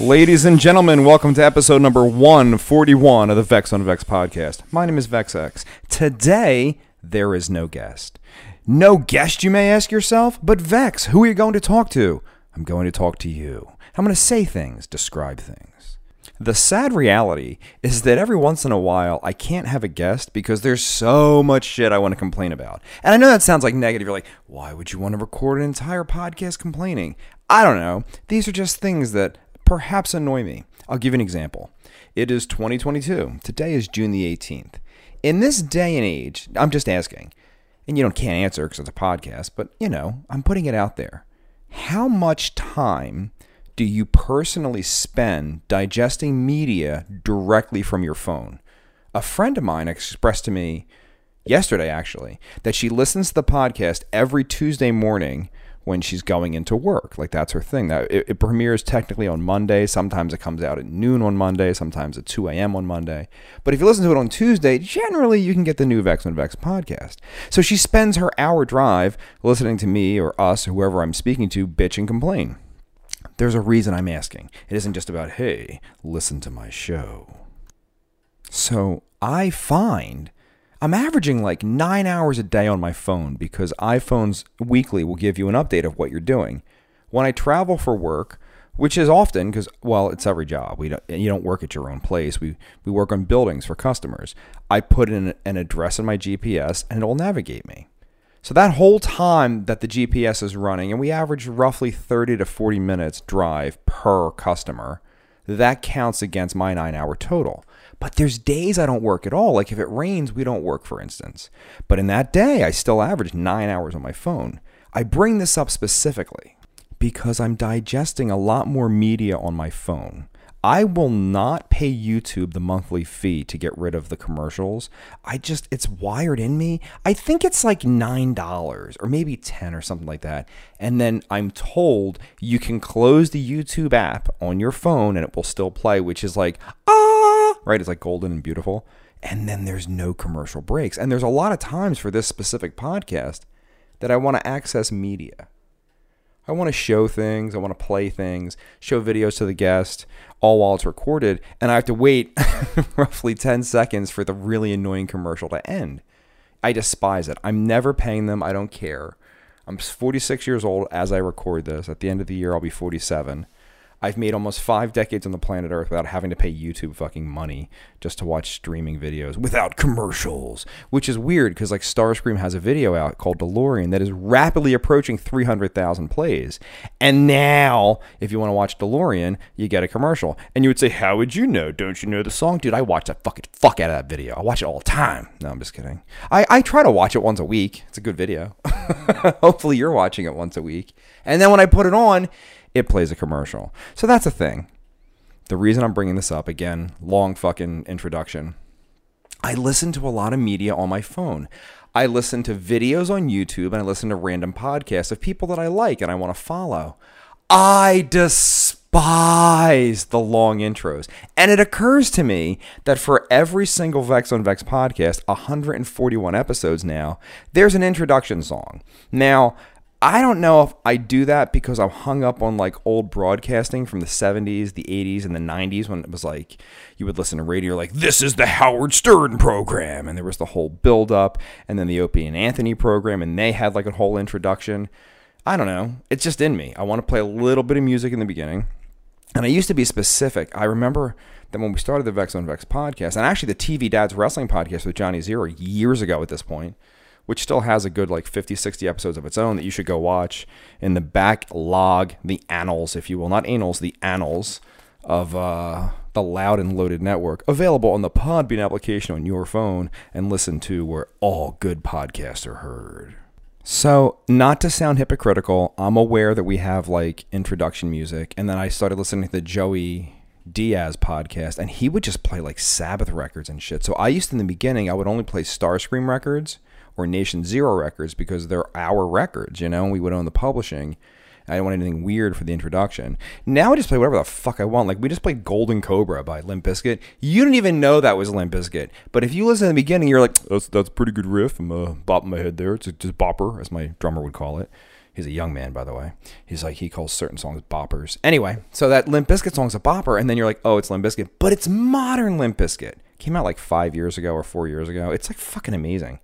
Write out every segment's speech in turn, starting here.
Ladies and gentlemen, welcome to episode number 141 of the Vex on Vex podcast. My name is VexX. Today, there is no guest. No guest, you may ask yourself? But Vex, who are you going to talk to? I'm going to talk to you. I'm going to say things, describe things. The sad reality is that every once in a while, I can't have a guest because there's so much shit I want to complain about. And I know that sounds like negative. You're like, why would you want to record an entire podcast complaining? I don't know. These are just things that perhaps annoy me. I'll give you an example. It is 2022. Today is June the 18th. In this day and age, I'm just asking, and you can't answer because it's a podcast, but I'm putting it out there. How much time do you personally spend digesting media directly from your phone? A friend of mine expressed to me yesterday, actually, that she listens to the podcast every Tuesday morning when she's going into work. Like, that's her thing. Now, it premieres technically on Monday. Sometimes it comes out at noon on Monday. Sometimes at 2 a.m. on Monday. But if you listen to it on Tuesday, generally you can get the new Vex on Vex podcast. So she spends her hour drive listening to me or us, or whoever I'm speaking to, bitch and complain. There's a reason I'm asking. It isn't just about, hey, listen to my show. So I find I'm averaging like 9 hours a day on my phone because iPhones weekly will give you an update of what you're doing. When I travel for work, which is often because, well, it's every job. You don't work at your own place. We work on buildings for customers. I put in an address in my GPS and it'll navigate me. So that whole time that the GPS is running, and we average roughly 30 to 40 minutes drive per customer, that counts against my 9-hour total. But there's days I don't work at all. Like if it rains, we don't work, for instance. But in that day, I still average 9 hours on my phone. I bring this up specifically because I'm digesting a lot more media on my phone. I will not pay YouTube the monthly fee to get rid of the commercials. It's wired in me. I think it's like $9 or maybe $10 or something like that. And then I'm told you can close the YouTube app on your phone and it will still play, which is like, right? It's like golden and beautiful. And then there's no commercial breaks. And there's a lot of times for this specific podcast that I want to access media. I want to show things, I want to play things, show videos to the guest, all while it's recorded, and I have to wait roughly 10 seconds for the really annoying commercial to end. I despise it. I'm never paying them. I don't care. I'm 46 years old as I record this. At the end of the year, I'll be 47. I've made almost 5 decades on the planet Earth without having to pay YouTube fucking money just to watch streaming videos without commercials, which is weird because like Starscream has a video out called DeLorean that is rapidly approaching 300,000 plays. And now, if you want to watch DeLorean, you get a commercial. And you would say, how would you know? Don't you know the song? Dude, I watch that fuck out of that video. I watch it all the time. No, I'm just kidding. I try to watch it once a week. It's a good video. Hopefully you're watching it once a week. And then when I put it on, it plays a commercial. So that's a thing. The reason I'm bringing this up, again, long fucking introduction. I listen to a lot of media on my phone. I listen to videos on YouTube and I listen to random podcasts of people that I like and I want to follow. I despise the long intros. And it occurs to me that for every single Vex on Vex podcast, 141 episodes now, there's an introduction song. Now, I don't know if I do that because I'm hung up on like old broadcasting from the 70s, the 80s, and the 90s when it was like you would listen to radio like, this is the Howard Stern program. And there was the whole build up and then the Opie and Anthony program. And they had like a whole introduction. I don't know. It's just in me. I want to play a little bit of music in the beginning. And I used to be specific. I remember that when we started the Vex on Vex podcast, and actually the TV Dads Wrestling podcast with Johnny Zero years ago at this point, which still has a good like 50, 60 episodes of its own that you should go watch in the backlog, the annals, if you will. Not anals, the annals of the Loud and Loaded Network. Available on the Podbean application on your phone and listen to where all good podcasts are heard. So, not to sound hypocritical, I'm aware that we have like introduction music. And then I started listening to the Joey Diaz podcast and he would just play like Sabbath records and shit. So I used to, in the beginning, I would only play Starscream records or Nation Zero records because they're our records, and we would own the publishing. I didn't want anything weird for the introduction. Now I just play whatever the fuck I want. Like, we just played Golden Cobra by Limp Bizkit. You didn't even know that was Limp Bizkit. But if you listen in the beginning, you're like, that's a pretty good riff. I'm bopping my head there. It's just bopper, as my drummer would call it. He's a young man, by the way. He's like, he calls certain songs boppers. Anyway, so that Limp Bizkit song's a bopper, and then you're like, oh, it's Limp Bizkit. But it's modern Limp Bizkit. Came out like 5 years ago or 4 years ago. It's like fucking amazing.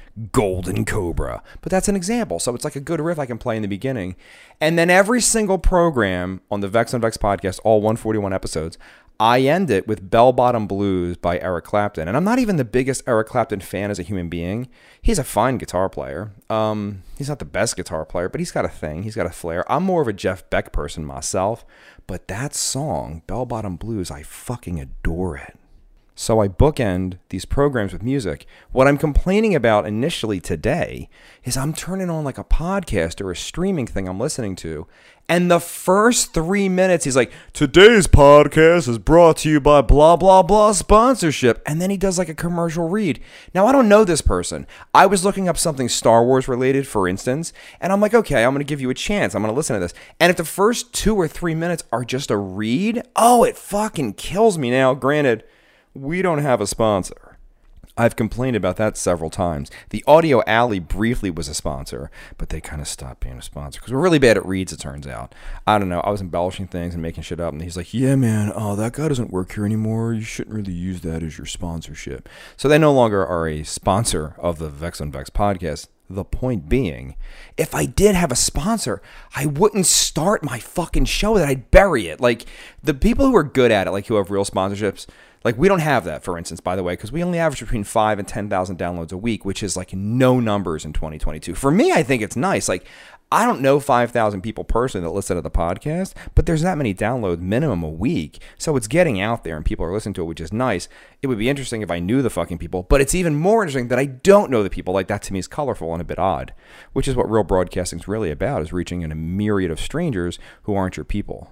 Golden Cobra. But that's an example. So it's like a good riff I can play in the beginning. And then every single program on the Vex on Vex podcast, all 141 episodes, I end it with Bell Bottom Blues by Eric Clapton. And I'm not even the biggest Eric Clapton fan as a human being. He's a fine guitar player. He's not the best guitar player, but he's got a thing. He's got a flair. I'm more of a Jeff Beck person myself. But that song, Bell Bottom Blues, I fucking adore it. So I bookend these programs with music. What I'm complaining about initially today is I'm turning on like a podcast or a streaming thing I'm listening to. And the first 3 minutes, he's like, today's podcast is brought to you by blah, blah, blah sponsorship. And then he does like a commercial read. Now, I don't know this person. I was looking up something Star Wars related, for instance. And I'm like, okay, I'm going to give you a chance. I'm going to listen to this. And if the first 2 or 3 minutes are just a read, oh, it fucking kills me. Now, granted, we don't have a sponsor. I've complained about that several times. The Audio Alley briefly was a sponsor, but they kind of stopped being a sponsor because we're really bad at reads, it turns out. I don't know. I was embellishing things and making shit up, and he's like, yeah, man, that guy doesn't work here anymore. You shouldn't really use that as your sponsorship. So they no longer are a sponsor of the Vex on Vex podcast. The point being, if I did have a sponsor, I wouldn't start my fucking show that I'd bury it. Like, the people who are good at it, like who have real sponsorships, like, we don't have that, for instance, by the way, because we only average between 5,000 and 10,000 downloads a week, which is like no numbers in 2022. For me, I think it's nice. Like, I don't know 5,000 people personally that listen to the podcast, but there's that many downloads minimum a week. So it's getting out there and people are listening to it, which is nice. It would be interesting if I knew the fucking people, but it's even more interesting that I don't know the people. Like, that to me is colorful and a bit odd, which is what real broadcasting is really about, is reaching in a myriad of strangers who aren't your people.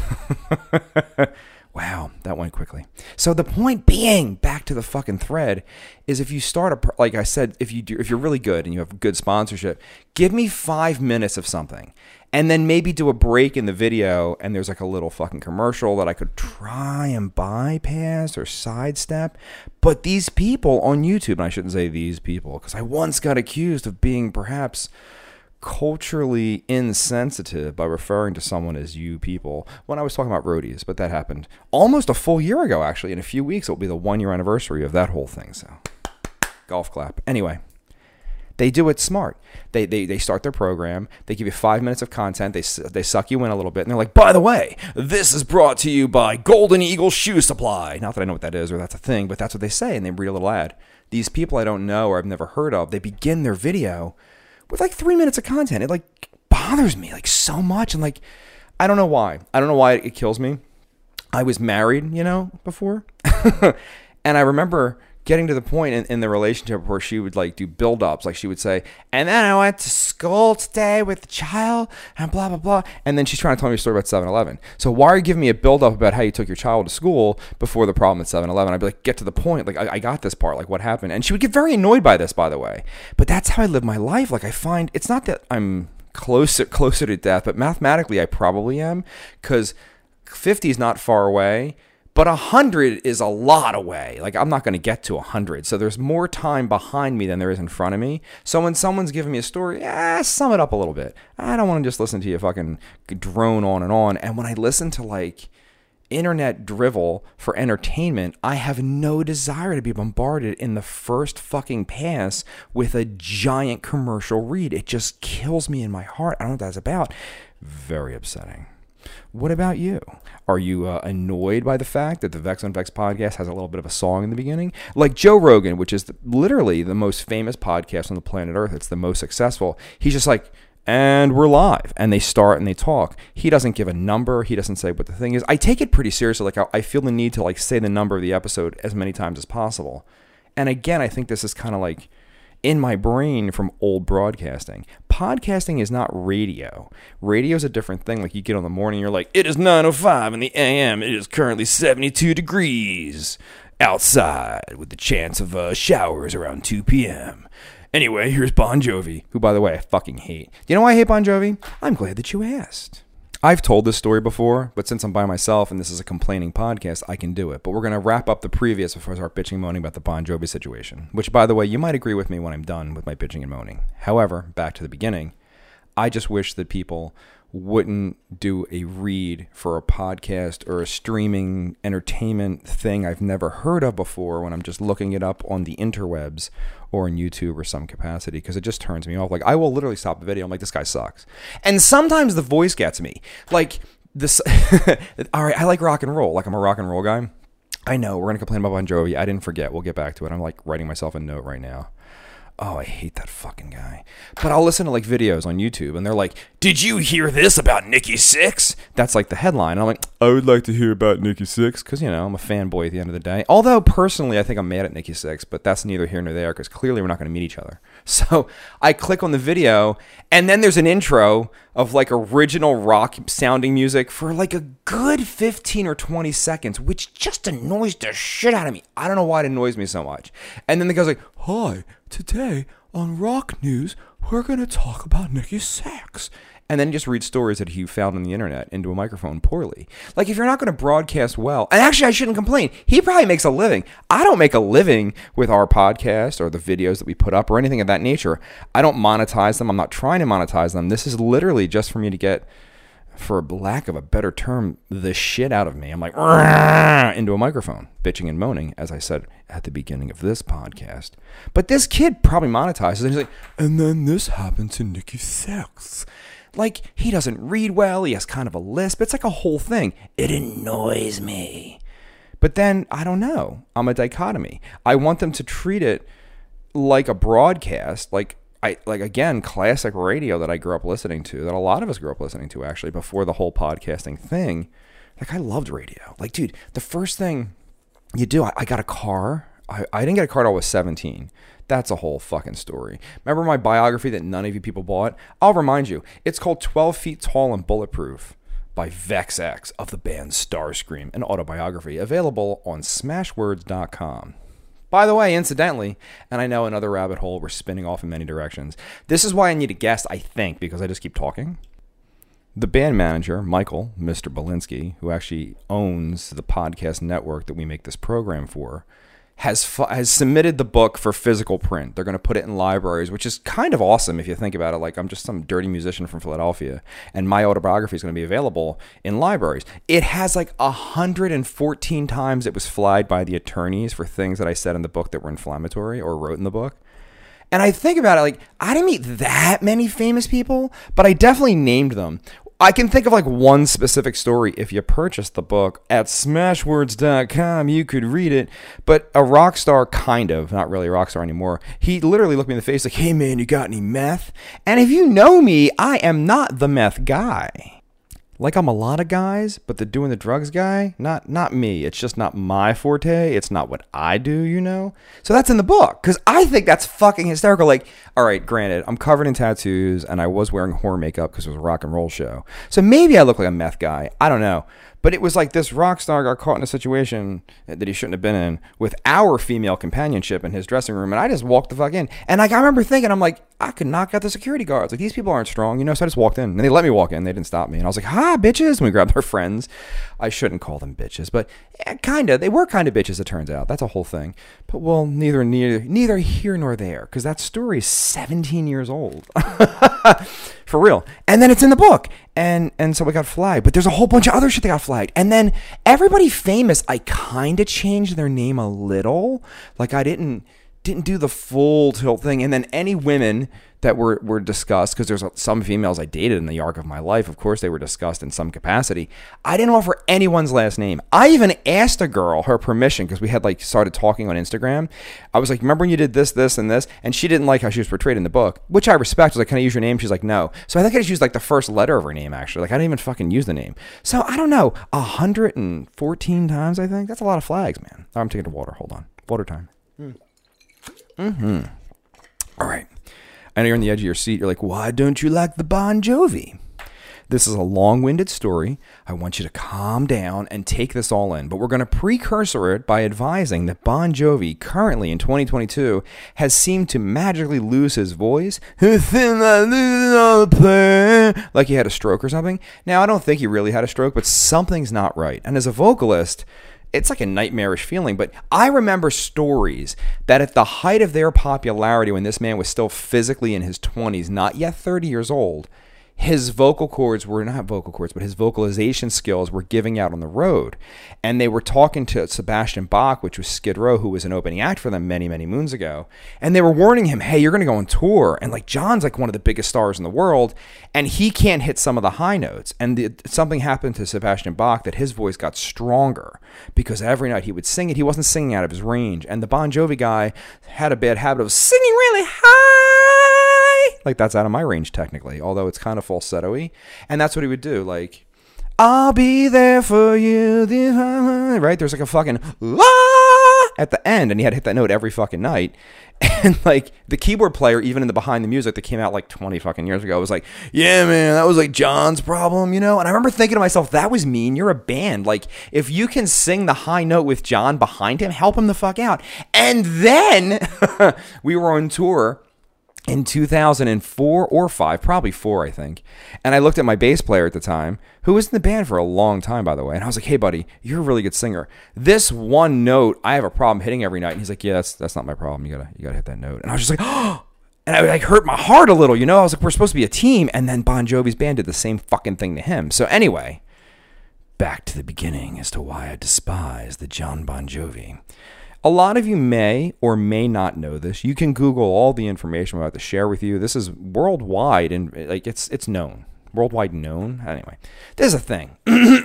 Wow, that went quickly. So the point being, back to the fucking thread, is if you start like I said, if you're really good and you have good sponsorship, give me 5 minutes of something, and then maybe do a break in the video, and there's like a little fucking commercial that I could try and bypass or sidestep. But these people on YouTube, and I shouldn't say these people, because I once got accused of being perhaps culturally insensitive by referring to someone as you people when I was talking about roadies, but that happened almost a full year ago, actually. In a few weeks, it will be the 1 year anniversary of that whole thing. So, golf clap. Anyway, they do it smart. They start their program. They give you 5 minutes of content. They suck you in a little bit, and they're like, by the way, this is brought to you by Golden Eagle Shoe Supply. Not that I know what that is or that's a thing, but that's what they say, and they read a little ad. These people I don't know or I've never heard of, they begin their video with like 3 minutes of content. It like bothers me like so much. And like, I don't know why. I don't know why it kills me. I was married, before. And I remember getting to the point in the relationship where she would like do build-ups. Like she would say, and then I went to school today with the child and blah, blah, blah. And then she's trying to tell me a story about 7-Eleven. So why are you giving me a build-up about how you took your child to school before the problem at 7-Eleven? I'd be like, get to the point. Like, I got this part. Like, what happened? And she would get very annoyed by this, by the way. But that's how I live my life. Like, I find it's not that I'm closer to death, but mathematically I probably am, because 50 is not far away. But 100 is a lot away. Like, I'm not going to get to 100. So there's more time behind me than there is in front of me. So when someone's giving me a story, sum it up a little bit. I don't want to just listen to you fucking drone on and on. And when I listen to, like, internet drivel for entertainment, I have no desire to be bombarded in the first fucking pass with a giant commercial read. It just kills me in my heart. I don't know what that's about. Very upsetting. What about you? Are you annoyed by the fact that the Vex on Vex podcast has a little bit of a song in the beginning? Like Joe Rogan, which is literally the most famous podcast on the planet Earth. It's the most successful. He's just like, and we're live. And they start and they talk. He doesn't give a number. He doesn't say what the thing is. I take it pretty seriously. Like, I feel the need to like say the number of the episode as many times as possible. And again, I think this is kind of like in my brain from old broadcasting. Podcasting is not radio. Radio is a different thing. Like, you get on the morning, you're like, it is 9:05 in the AM. It is currently 72 degrees outside with the chance of showers around 2 p.m. Anyway, here's Bon Jovi, who, by the way, I fucking hate. Do you know why I hate Bon Jovi? I'm glad that you asked. I've told this story before, but since I'm by myself and this is a complaining podcast, I can do it. But we're going to wrap up the previous before I start bitching and moaning about the Bon Jovi situation, which, by the way, you might agree with me when I'm done with my bitching and moaning. However, back to the beginning, I just wish that people wouldn't do a read for a podcast or a streaming entertainment thing I've never heard of before when I'm just looking it up on the interwebs or on YouTube or some capacity, because it just turns me off. Like, I will literally stop the video. I'm like, this guy sucks. And sometimes the voice gets me. Like, this, all right, I like rock and roll. Like, I'm a rock and roll guy. I know, we're going to complain about Bon Jovi. I didn't forget. We'll get back to it. I'm like writing myself a note right now. Oh, I hate that fucking guy. But I'll listen to like videos on YouTube and they're like, did you hear this about Nikki Sixx? That's like the headline. And I'm like, I would like to hear about Nikki Sixx because, you know, I'm a fanboy at the end of the day. Although personally, I think I'm mad at Nikki Sixx, but that's neither here nor there because clearly we're not going to meet each other. So I click on the video and then there's an intro of like original rock sounding music for like a good 15 or 20 seconds, which just annoys the shit out of me. I don't know why it annoys me so much. And then the guy's like, hi, today on Rock News, we're going to talk about Nikki Sixx. And then just read stories that he found on the internet into a microphone poorly. Like, if you're not going to broadcast well, and actually I shouldn't complain, he probably makes a living. I don't make a living with our podcast or the videos that we put up or anything of that nature. I don't monetize them. I'm not trying to monetize them. This is literally just for me to get, for lack of a better term, the shit out of me. I'm like, into a microphone, bitching and moaning, as I said at the beginning of this podcast. But this kid probably monetizes, and he's like, and then this happened to Nikki Sixx. Like, he doesn't read well, he has kind of a lisp, it's like a whole thing. It annoys me. But then, I don't know, I'm a dichotomy. I want them to treat it like a broadcast, like again, classic radio that I grew up listening to, that a lot of us grew up listening to actually before the whole podcasting thing. Like, I loved radio. Like, dude, the first thing you do, I got a car. I didn't get a car till I was 17. That's a whole fucking story. Remember my biography that none of you people bought? I'll remind you. It's called 12 Feet Tall and Bulletproof by Vex X of the band Starscream, an autobiography available on smashwords.com. By the way, incidentally, and I know another rabbit hole, we're spinning off in many directions. This is why I need a guest, I think, because I just keep talking. The band manager, Michael, Mr. Belinsky, who actually owns the podcast network that we make this program for, has submitted the book for physical print. They're going to put it in libraries, which is kind of awesome if you think about it. Like, I'm just some dirty musician from Philadelphia, and my autobiography is going to be available in libraries. It has like 114 times it was flagged by the attorneys for things that I said in the book that were inflammatory or wrote in the book. And I think about it, like, I didn't meet that many famous people, but I definitely named them. I can think of like one specific story. If you purchase the book at smashwords.com, you could read it. But a rock star, kind of, not really a rock star anymore, he literally looked me in the face like, hey man, you got any meth? And if you know me, I am not the meth guy. Like, I'm a lot of guys, but the doing the drugs guy, not me. It's just not my forte. It's not what I do, you know? So that's in the book, because I think that's fucking hysterical. Like, all right, granted, I'm covered in tattoos, and I was wearing horror makeup because it was a rock and roll show. So maybe I look like a meth guy. I don't know. But it was like this rock star got caught in a situation that he shouldn't have been in with our female companionship in his dressing room. And I just walked the fuck in. And like, I remember thinking, I'm like, I could knock out the security guards. Like, these people aren't strong, you know? So I just walked in and they let me walk in. They didn't stop me. And I was like, ha, bitches. And we grabbed our friends. I shouldn't call them bitches, but kind of. They were kind of bitches, it turns out. That's a whole thing. But well, neither here nor there, because that story is 17 years old. For real. And then it's in the book. And so we got flagged. But there's a whole bunch of other shit that got flagged. And then everybody famous, I kind of changed their name a little. Like, I didn't do the full tilt thing. And then any women that were discussed, because there's some females I dated in the arc of my life, of course they were discussed in some capacity. I didn't offer anyone's last name. I even asked a girl her permission, because we had like started talking on Instagram. I was like, remember when you did this, this, and this? And she didn't like how she was portrayed in the book, which I respect. I was like, can I use your name? She's like, no. So I think I just used like the first letter of her name, actually. Like, I didn't even fucking use the name. So I don't know, 114 times, I think. That's a lot of flags, man. I'm taking the water. Hold on. Water time. All right. I know you're on the edge of your seat. You're like, why don't you like the Bon Jovi? This is a long-winded story. I want you to calm down and take this all in. But we're going to precursor it by advising that Bon Jovi, currently in 2022, has seemed to magically lose his voice. Like he had a stroke or something. Now, I don't think he really had a stroke, but something's not right. And as a vocalist, it's like a nightmarish feeling. But I remember stories that at the height of their popularity, when this man was still physically in his 20s, not yet 30 years old, his vocal cords were not vocal cords, but his vocalization skills were giving out on the road. And they were talking to Sebastian Bach, which was Skid Row, who was an opening act for them many, many moons ago. And they were warning him, hey, you're going to go on tour. And like John's like one of the biggest stars in the world, and he can't hit some of the high notes. And something happened to Sebastian Bach that his voice got stronger because every night he would sing it. He wasn't singing out of his range. And the Bon Jovi guy had a bad habit of singing really high. Like, that's out of my range, technically, although it's kind of falsetto-y. And that's what he would do. Like, I'll be there for you. Right? There's like a fucking la at the end. And he had to hit that note every fucking night. And, like, the keyboard player, even in the Behind the Music that came out, like, 20 fucking years ago, was like, yeah, man, that was, like, John's problem, you know? And I remember thinking to myself, that was mean. You're a band. Like, if you can sing the high note with John behind him, help him the fuck out. And then we were on tour in 2004 or 5, probably 4, I think. And I looked at my bass player at the time, who was in the band for a long time, by the way. And I was like, hey, buddy, you're a really good singer. This one note, I have a problem hitting every night. And he's like, yeah, that's not my problem. You gotta hit that note. And I was just like, oh, and I like hurt my heart a little, you know? I was like, we're supposed to be a team. And then Bon Jovi's band did the same fucking thing to him. So anyway, back to the beginning as to why I despise the John Bon Jovi. A lot of you may or may not know this. You can Google all the information I'm about to share with you. This is worldwide, and like it's known. Worldwide known. Anyway, there's a thing.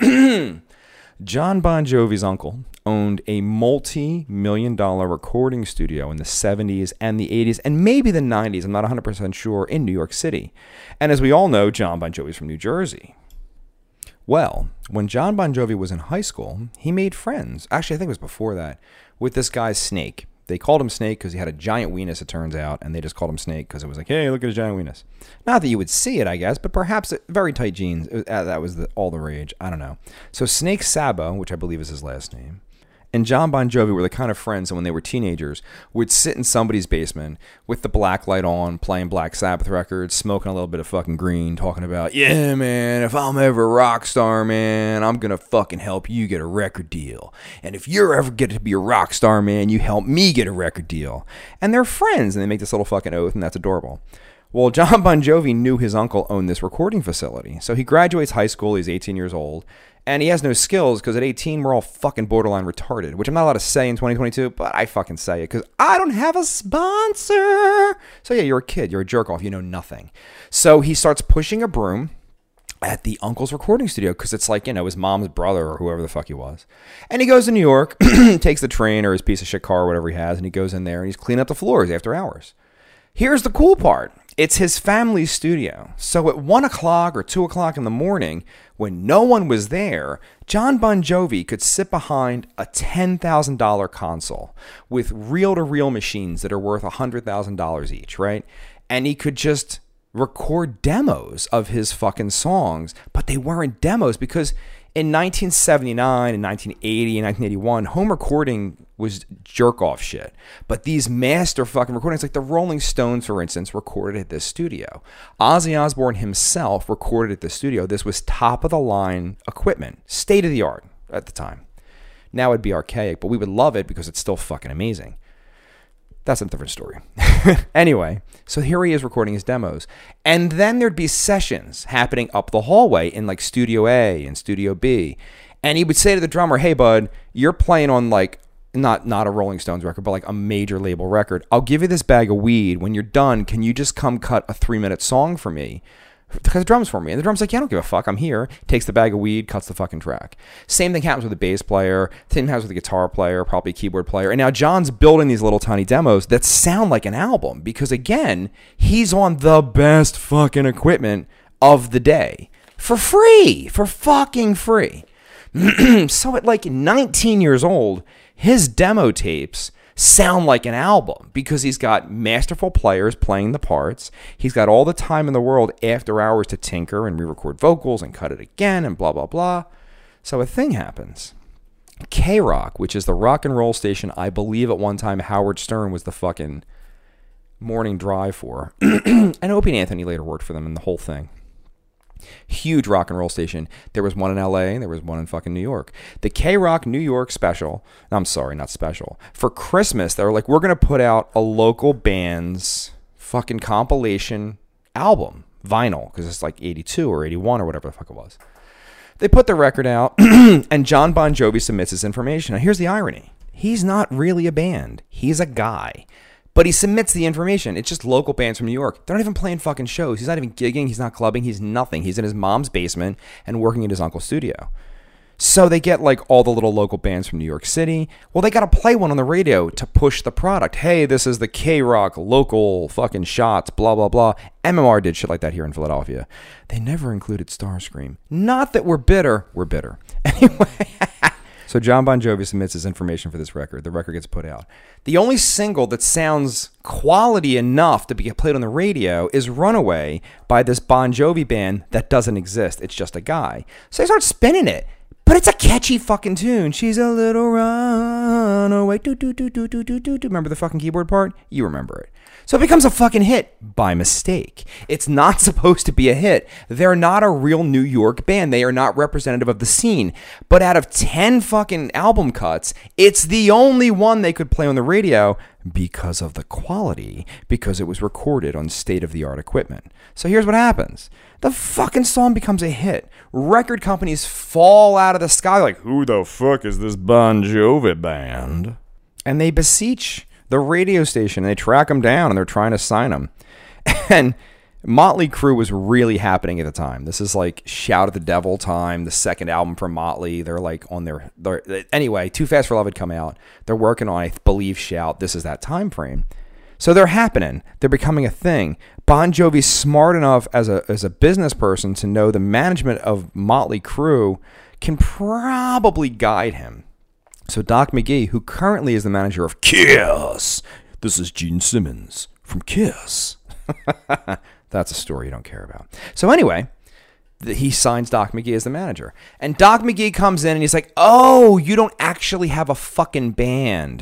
John Bon Jovi's uncle owned a multi-million-dollar recording studio in the 70s and the 80s and maybe the 90s, I'm not 100% sure, in New York City. And as we all know, John Bon Jovi's from New Jersey. Well, when John Bon Jovi was in high school, he made friends. Actually, I think it was before that, with this guy Snake. They called him Snake because he had a giant weenus, it turns out, and they just called him Snake because it was like, hey, look at his giant weenus. Not that you would see it, I guess, but perhaps very tight jeans. That was all the rage. I don't know. So Snake Sabo, which I believe is his last name, and John Bon Jovi were the kind of friends that when they were teenagers would sit in somebody's basement with the black light on, playing Black Sabbath records, smoking a little bit of fucking green, talking about, yeah, man, if I'm ever a rock star, man, I'm going to fucking help you get a record deal. And if you're ever get to be a rock star, man, you help me get a record deal. And they're friends, and they make this little fucking oath, and that's adorable. Well, John Bon Jovi knew his uncle owned this recording facility. So he graduates high school, he's 18 years old, and he has no skills because at 18, we're all fucking borderline retarded, which I'm not allowed to say in 2022, but I fucking say it because I don't have a sponsor. So yeah, you're a kid, you're a jerk off, you know nothing. So he starts pushing a broom at the uncle's recording studio because it's like, you know, his mom's brother or whoever the fuck he was. And he goes to New York, takes the train or his piece of shit car or whatever he has, and he goes in there and he's cleaning up the floors after hours. Here's the cool part. It's his family's studio. So at 1 o'clock or 2 o'clock in the morning, when no one was there, John Bon Jovi could sit behind a $10,000 console with reel-to-reel machines that are worth $100,000 each, right? And he could just record demos of his fucking songs, but they weren't demos because in 1979 and 1980 and 1981, home recording was jerk-off shit. But these master fucking recordings, like the Rolling Stones, for instance, recorded at this studio. Ozzy Osbourne himself recorded at the studio. This was top-of-the-line equipment, state-of-the-art at the time. Now it'd be archaic, but we would love it because it's still fucking amazing. That's a different story. Anyway, so here he is recording his demos. And then there'd be sessions happening up the hallway in like Studio A and Studio B. And he would say to the drummer, hey, bud, you're playing on like, not a Rolling Stones record, but like a major label record. I'll give you this bag of weed. When you're done, can you just come cut a 3-minute song for me? Cut the drums for me. And the drum's like, yeah, I don't give a fuck. I'm here. Takes the bag of weed, cuts the fucking track. Same thing happens with a bass player. Same thing happens with a guitar player, probably a keyboard player. And now John's building these little tiny demos that sound like an album because, again, he's on the best fucking equipment of the day. For free. For fucking free. So at like 19 years old, his demo tapes sound like an album because he's got masterful players playing the parts. He's got all the time in the world after hours to tinker and re-record vocals and cut it again and blah, blah, blah. So a thing happens. K-Rock, which is the rock and roll station I believe at one time Howard Stern was the fucking morning drive for. And Opie and Anthony later worked for them in the whole thing. Huge rock and roll station. There was one in LA and there was one in fucking New York. The K-Rock New York special, I'm sorry, not special. For Christmas, they were like, we're going to put out a local band's fucking compilation album, vinyl, because it's like 82 or 81 or whatever the fuck it was. They put the record out, and John Bon Jovi submits his information. Now, here's the irony. He's not really a band. He's a guy. But he submits the information. It's just local bands from New York. They're not even playing fucking shows. He's not even gigging. He's not clubbing. He's nothing. He's in his mom's basement and working in his uncle's studio. So they get like all the little local bands from New York City. Well, they got to play one on the radio to push the product. Hey, this is the K-Rock local fucking shots, blah, blah, blah. MMR did shit like that here in Philadelphia. They never included Starscream. Not that we're bitter. We're bitter. Anyway, so John Bon Jovi submits his information for this record. The record gets put out. The only single that sounds quality enough to be played on the radio is Runaway by this Bon Jovi band that doesn't exist. It's just a guy. So they start spinning it. But it's a catchy fucking tune. She's a little runaway. Do. Remember the fucking keyboard part? You remember it. So it becomes a fucking hit by mistake. It's not supposed to be a hit. They're not a real New York band. They are not representative of the scene. But out of 10 fucking album cuts, it's the only one they could play on the radio because of the quality, because it was recorded on state-of-the-art equipment. So here's what happens. The fucking song becomes a hit. Record companies fall out of the sky like, who the fuck is this Bon Jovi band? And they beseech the radio station, and they track them down, and they're trying to sign them. And Motley Crue was really happening at the time. This is like Shout at the Devil time, the second album from Motley. They're like on their anyway, Too Fast for Love had come out. They're working on, I believe, Shout. This is that time frame. So they're happening. They're becoming a thing. Bon Jovi's smart enough as a business person to know the management of Motley Crue can probably guide him. So Doc McGhee, who currently is the manager of Kiss, this is Gene Simmons from Kiss. That's a story you don't care about. So anyway, he signs Doc McGhee as the manager. And Doc McGhee comes in and he's like, oh, you don't actually have a fucking band.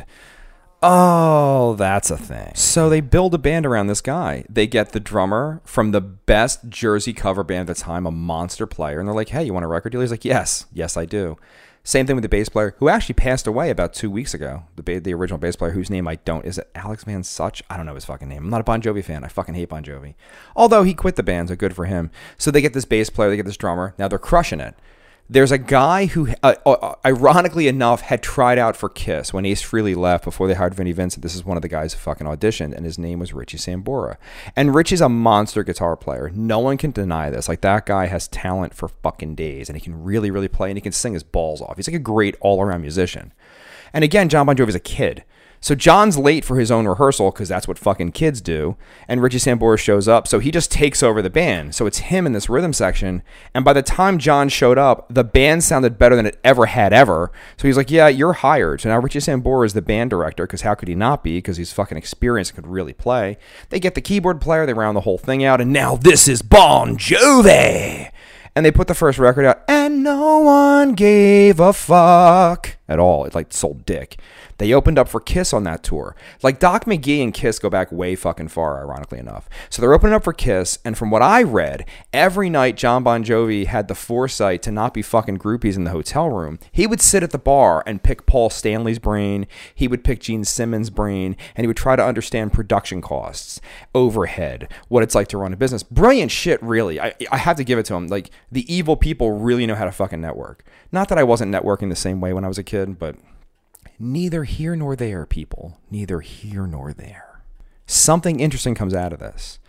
Oh, that's a thing. So they build a band around this guy. They get the drummer from the best Jersey cover band at the time, a monster player. And they're like, hey, you want a record deal? He's like, yes, I do. Same thing with the bass player, who actually passed away about 2 weeks ago. The original bass player, whose name I don't... Is it Alex Van Such? I don't know his fucking name. I'm not a Bon Jovi fan. I fucking hate Bon Jovi. Although he quit the band, so good for him. So they get this bass player, they get this drummer. Now they're crushing it. There's a guy who, ironically enough, had tried out for Kiss when Ace Frehley left before they hired Vinnie Vincent. This is one of the guys who fucking auditioned, and his name was Richie Sambora. And Richie's a monster guitar player. No one can deny this. Like, that guy has talent for fucking days, and he can really, really play, and he can sing his balls off. He's like a great all-around musician. And again, John Bon Jovi's a kid. So John's late for his own rehearsal because that's what fucking kids do. And Richie Sambora shows up, so he just takes over the band. So it's him in this rhythm section. And by the time John showed up, the band sounded better than it ever had ever. So he's like, yeah, you're hired. So now Richie Sambora is the band director, because how could he not be? Because he's fucking experienced and could really play. They get the keyboard player, they round the whole thing out, and now this is Bon Jovi. And they put the first record out, and no one gave a fuck at all. It like sold dick. They opened up for Kiss on that tour. Like, Doc McGhee and Kiss go back way fucking far, ironically enough. So they're opening up for Kiss, and from what I read, every night John Bon Jovi had the foresight to not be fucking groupies in the hotel room. He would sit at the bar and pick Paul Stanley's brain. He would pick Gene Simmons' brain, and he would try to understand production costs, overhead, what it's like to run a business. Brilliant shit, really. I have to give it to him. Like, the evil people really know how to fucking network. Not that I wasn't networking the same way when I was a kid, but... neither here nor there, people. Neither here nor there. Something interesting comes out of this.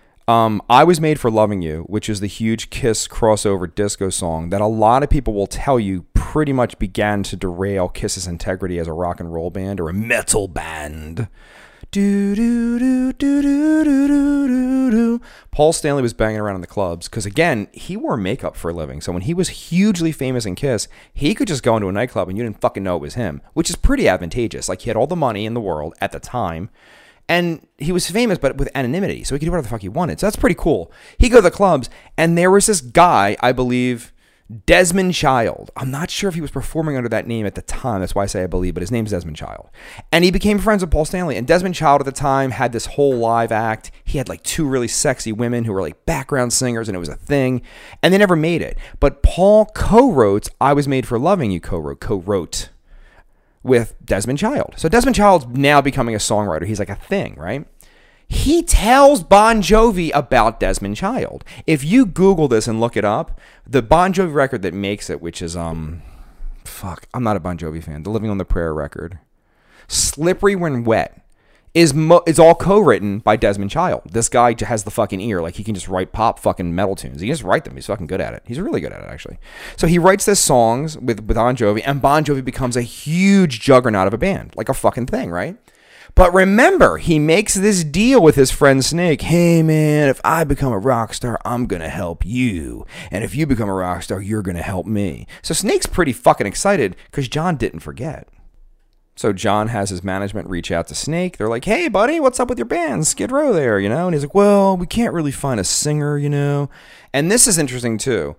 I Was Made for Loving You, which is the huge Kiss crossover disco song that a lot of people will tell you pretty much began to derail Kiss's integrity as a rock and roll band or a metal band. Do do do do do do do do. Paul Stanley was banging around in the clubs because, again, he wore makeup for a living. So when he was hugely famous in Kiss, he could just go into a nightclub and you didn't fucking know it was him, which is pretty advantageous. Like, he had all the money in the world at the time, and he was famous, but with anonymity, so he could do whatever the fuck he wanted. So that's pretty cool. He'd go to the clubs, and there was this guy, I believe, Desmond Child. I'm not sure if he was performing under that name at the time. That's why I say I believe, but his name's Desmond Child. And he became friends with Paul Stanley. And Desmond Child at the time had this whole live act. He had like 2 really sexy women who were like background singers, and it was a thing. And they never made it. But Paul co-wrote I Was Made for Loving You, co-wrote with Desmond Child. So Desmond Child's now becoming a songwriter. He's like a thing, right? He tells Bon Jovi about Desmond Child. If you Google this and look it up, the Bon Jovi record that makes it, which is, I'm not a Bon Jovi fan. The Living on the Prayer record. Slippery When Wet is all co-written by Desmond Child. This guy has the fucking ear. Like, he can just write pop fucking metal tunes. He can just write them. He's fucking good at it. He's really good at it, actually. So he writes this songs with Bon Jovi, and Bon Jovi becomes a huge juggernaut of a band. Like a fucking thing, right? But remember, he makes this deal with his friend Snake. Hey, man, if I become a rock star, I'm going to help you. And if you become a rock star, you're going to help me. So Snake's pretty fucking excited because John didn't forget. So John has his management reach out to Snake. They're like, hey, buddy, what's up with your band? Skid Row there, you know? And he's like, well, we can't really find a singer, you know? And this is interesting, too.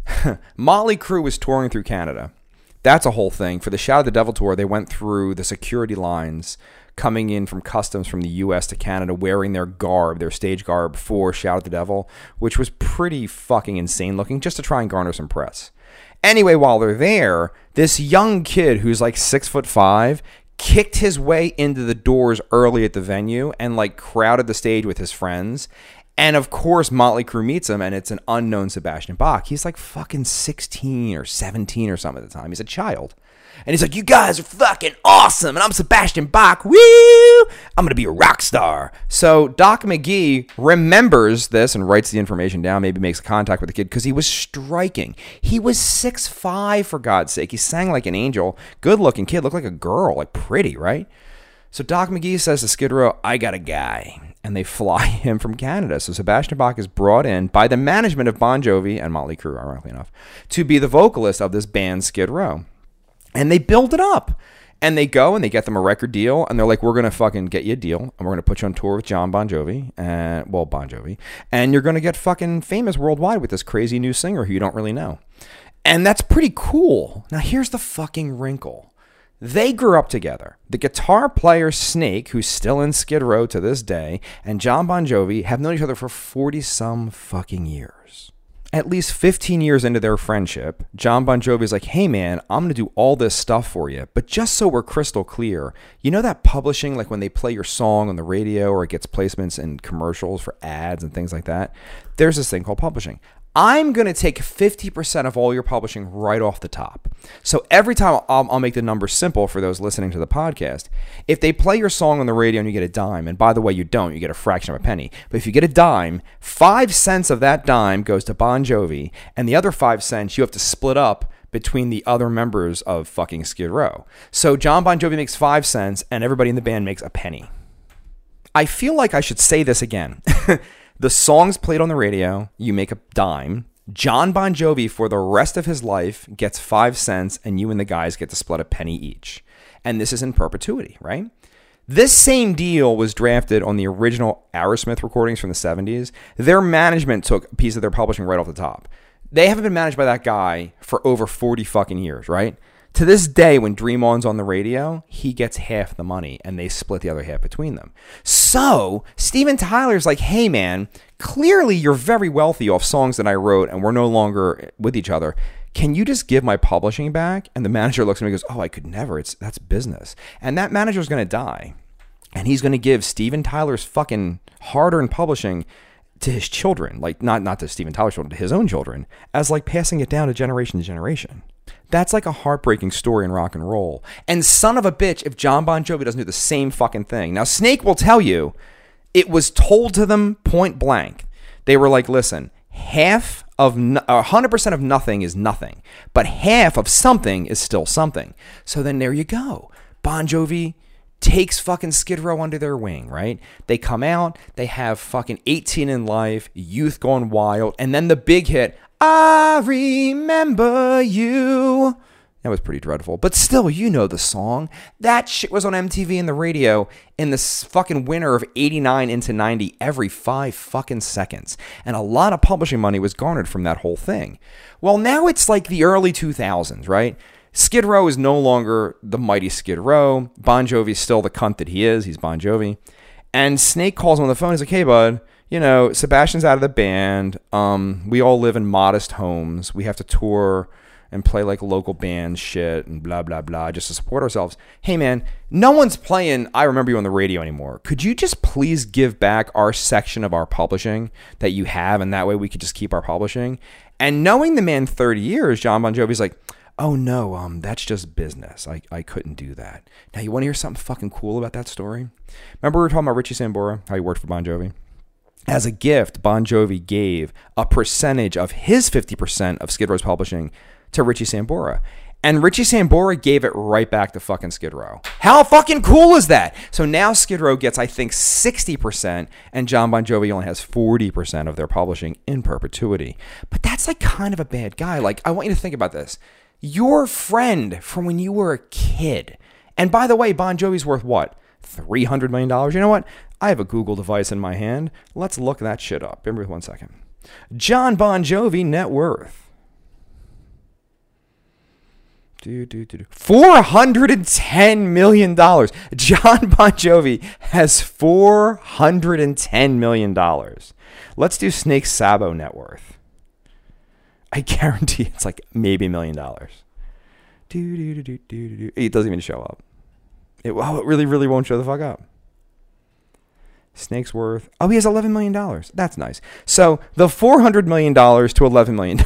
Motley Crue was touring through Canada. That's a whole thing. For the Shout of the Devil tour, they went through the security lines coming in from customs from the U.S. to Canada, wearing their garb, their stage garb for Shout at the Devil, which was pretty fucking insane looking, just to try and garner some press. Anyway, while they're there, this young kid who's like 6'5" kicked his way into the doors early at the venue and like crowded the stage with his friends. And of course, Motley Crue meets him, and it's an unknown Sebastian Bach. He's like fucking 16 or 17 or something at the time. He's a child. And he's like, you guys are fucking awesome, and I'm Sebastian Bach. Woo! I'm going to be a rock star. So Doc McGee remembers this and writes the information down, maybe makes contact with the kid, because he was striking. He was 6'5", for God's sake. He sang like an angel. Good-looking kid. Looked like a girl. Like pretty, right? So Doc McGee says to Skid Row, I got a guy. And they fly him from Canada. So Sebastian Bach is brought in by the management of Bon Jovi and Motley Crue, ironically enough, to be the vocalist of this band, Skid Row. And they build it up. And they go and they get them a record deal. And they're like, we're going to fucking get you a deal. And we're going to put you on tour with John Bon Jovi. Bon Jovi. And you're going to get fucking famous worldwide with this crazy new singer who you don't really know. And that's pretty cool. Now, here's the fucking wrinkle. They grew up together. The guitar player Snake, who's still in Skid Row to this day, and John Bon Jovi have known each other for 40-some fucking years. At least 15 years into their friendship, John Bon Jovi's like, hey man, I'm going to do all this stuff for you, but just so we're crystal clear, you know that publishing, like when they play your song on the radio or it gets placements in commercials for ads and things like that? There's this thing called publishing. I'm going to take 50% of all your publishing right off the top. So every time I'll make the numbers simple for those listening to the podcast. If they play your song on the radio and you get a dime, and by the way, you don't, you get a fraction of a penny. But if you get a dime, 5 cents of that dime goes to Bon Jovi, and the other 5 cents you have to split up between the other members of fucking Skid Row. So John Bon Jovi makes 5 cents, and everybody in the band makes a penny. I feel like I should say this again. The songs played on the radio, you make a dime. John Bon Jovi, for the rest of his life, gets 5 cents, and you and the guys get to split a penny each. And this is in perpetuity, right? This same deal was drafted on the original Aerosmith recordings from the 70s. Their management took a piece of their publishing right off the top. They haven't been managed by that guy for over 40 fucking years, right? To this day, when Dream On's on the radio, he gets half the money, and they split the other half between them. So Steven Tyler's like, hey, man, clearly you're very wealthy off songs that I wrote, and we're no longer with each other. Can you just give my publishing back? And the manager looks at me and goes, oh, I could never. That's business. And that manager's going to die, and he's going to give Steven Tyler's fucking hard-earned publishing to his children, like not to Steven Tyler's children, to his own children, as like passing it down to generation. That's like a heartbreaking story in rock and roll. And son of a bitch, if John Bon Jovi doesn't do the same fucking thing. Now, Snake will tell you, it was told to them point blank. They were like, listen, 100% of nothing is nothing, but half of something is still something. So then there you go. Bon Jovi takes fucking Skid Row under their wing, right? They come out, they have fucking 18 in Life, Youth Gone Wild, and then the big hit, I Remember You. That was pretty dreadful. But still, you know the song. That shit was on MTV and the radio in this fucking winter of 89 into 90 every 5 fucking seconds. And a lot of publishing money was garnered from that whole thing. Well, now it's like the early 2000s, right? Skid Row is no longer the mighty Skid Row. Bon Jovi is still the cunt that he is. He's Bon Jovi. And Snake calls him on the phone. He's like, hey, bud, you know, Sebastian's out of the band. We all live in modest homes. We have to tour and play like local band shit and blah, blah, blah, just to support ourselves. Hey, man, no one's playing I Remember You on the radio anymore. Could you just please give back our section of our publishing that you have, and that way we could just keep our publishing? And knowing the man 30 years, John Bon Jovi's like, oh, no, that's just business. I couldn't do that. Now, you want to hear something fucking cool about that story? Remember we were talking about Richie Sambora, how he worked for Bon Jovi? As a gift, Bon Jovi gave a percentage of his 50% of Skid Row's publishing to Richie Sambora. And Richie Sambora gave it right back to fucking Skid Row. How fucking cool is that? So now Skid Row gets, I think, 60%, and John Bon Jovi only has 40% of their publishing in perpetuity. But that's like kind of a bad guy. Like, I want you to think about this. Your friend from when you were a kid. And by the way, Bon Jovi's worth what? $300 million? You know what? I have a Google device in my hand. Let's look that shit up. Give me 1 second. John Bon Jovi net worth. $410 million. John Bon Jovi has $410 million. Let's do Snake Sabo net worth. I guarantee it's like maybe $1 million. It doesn't even show up. It really won't show the fuck up. Snake's worth. Oh, he has $11 million. That's nice. So the $400 million to $11 million.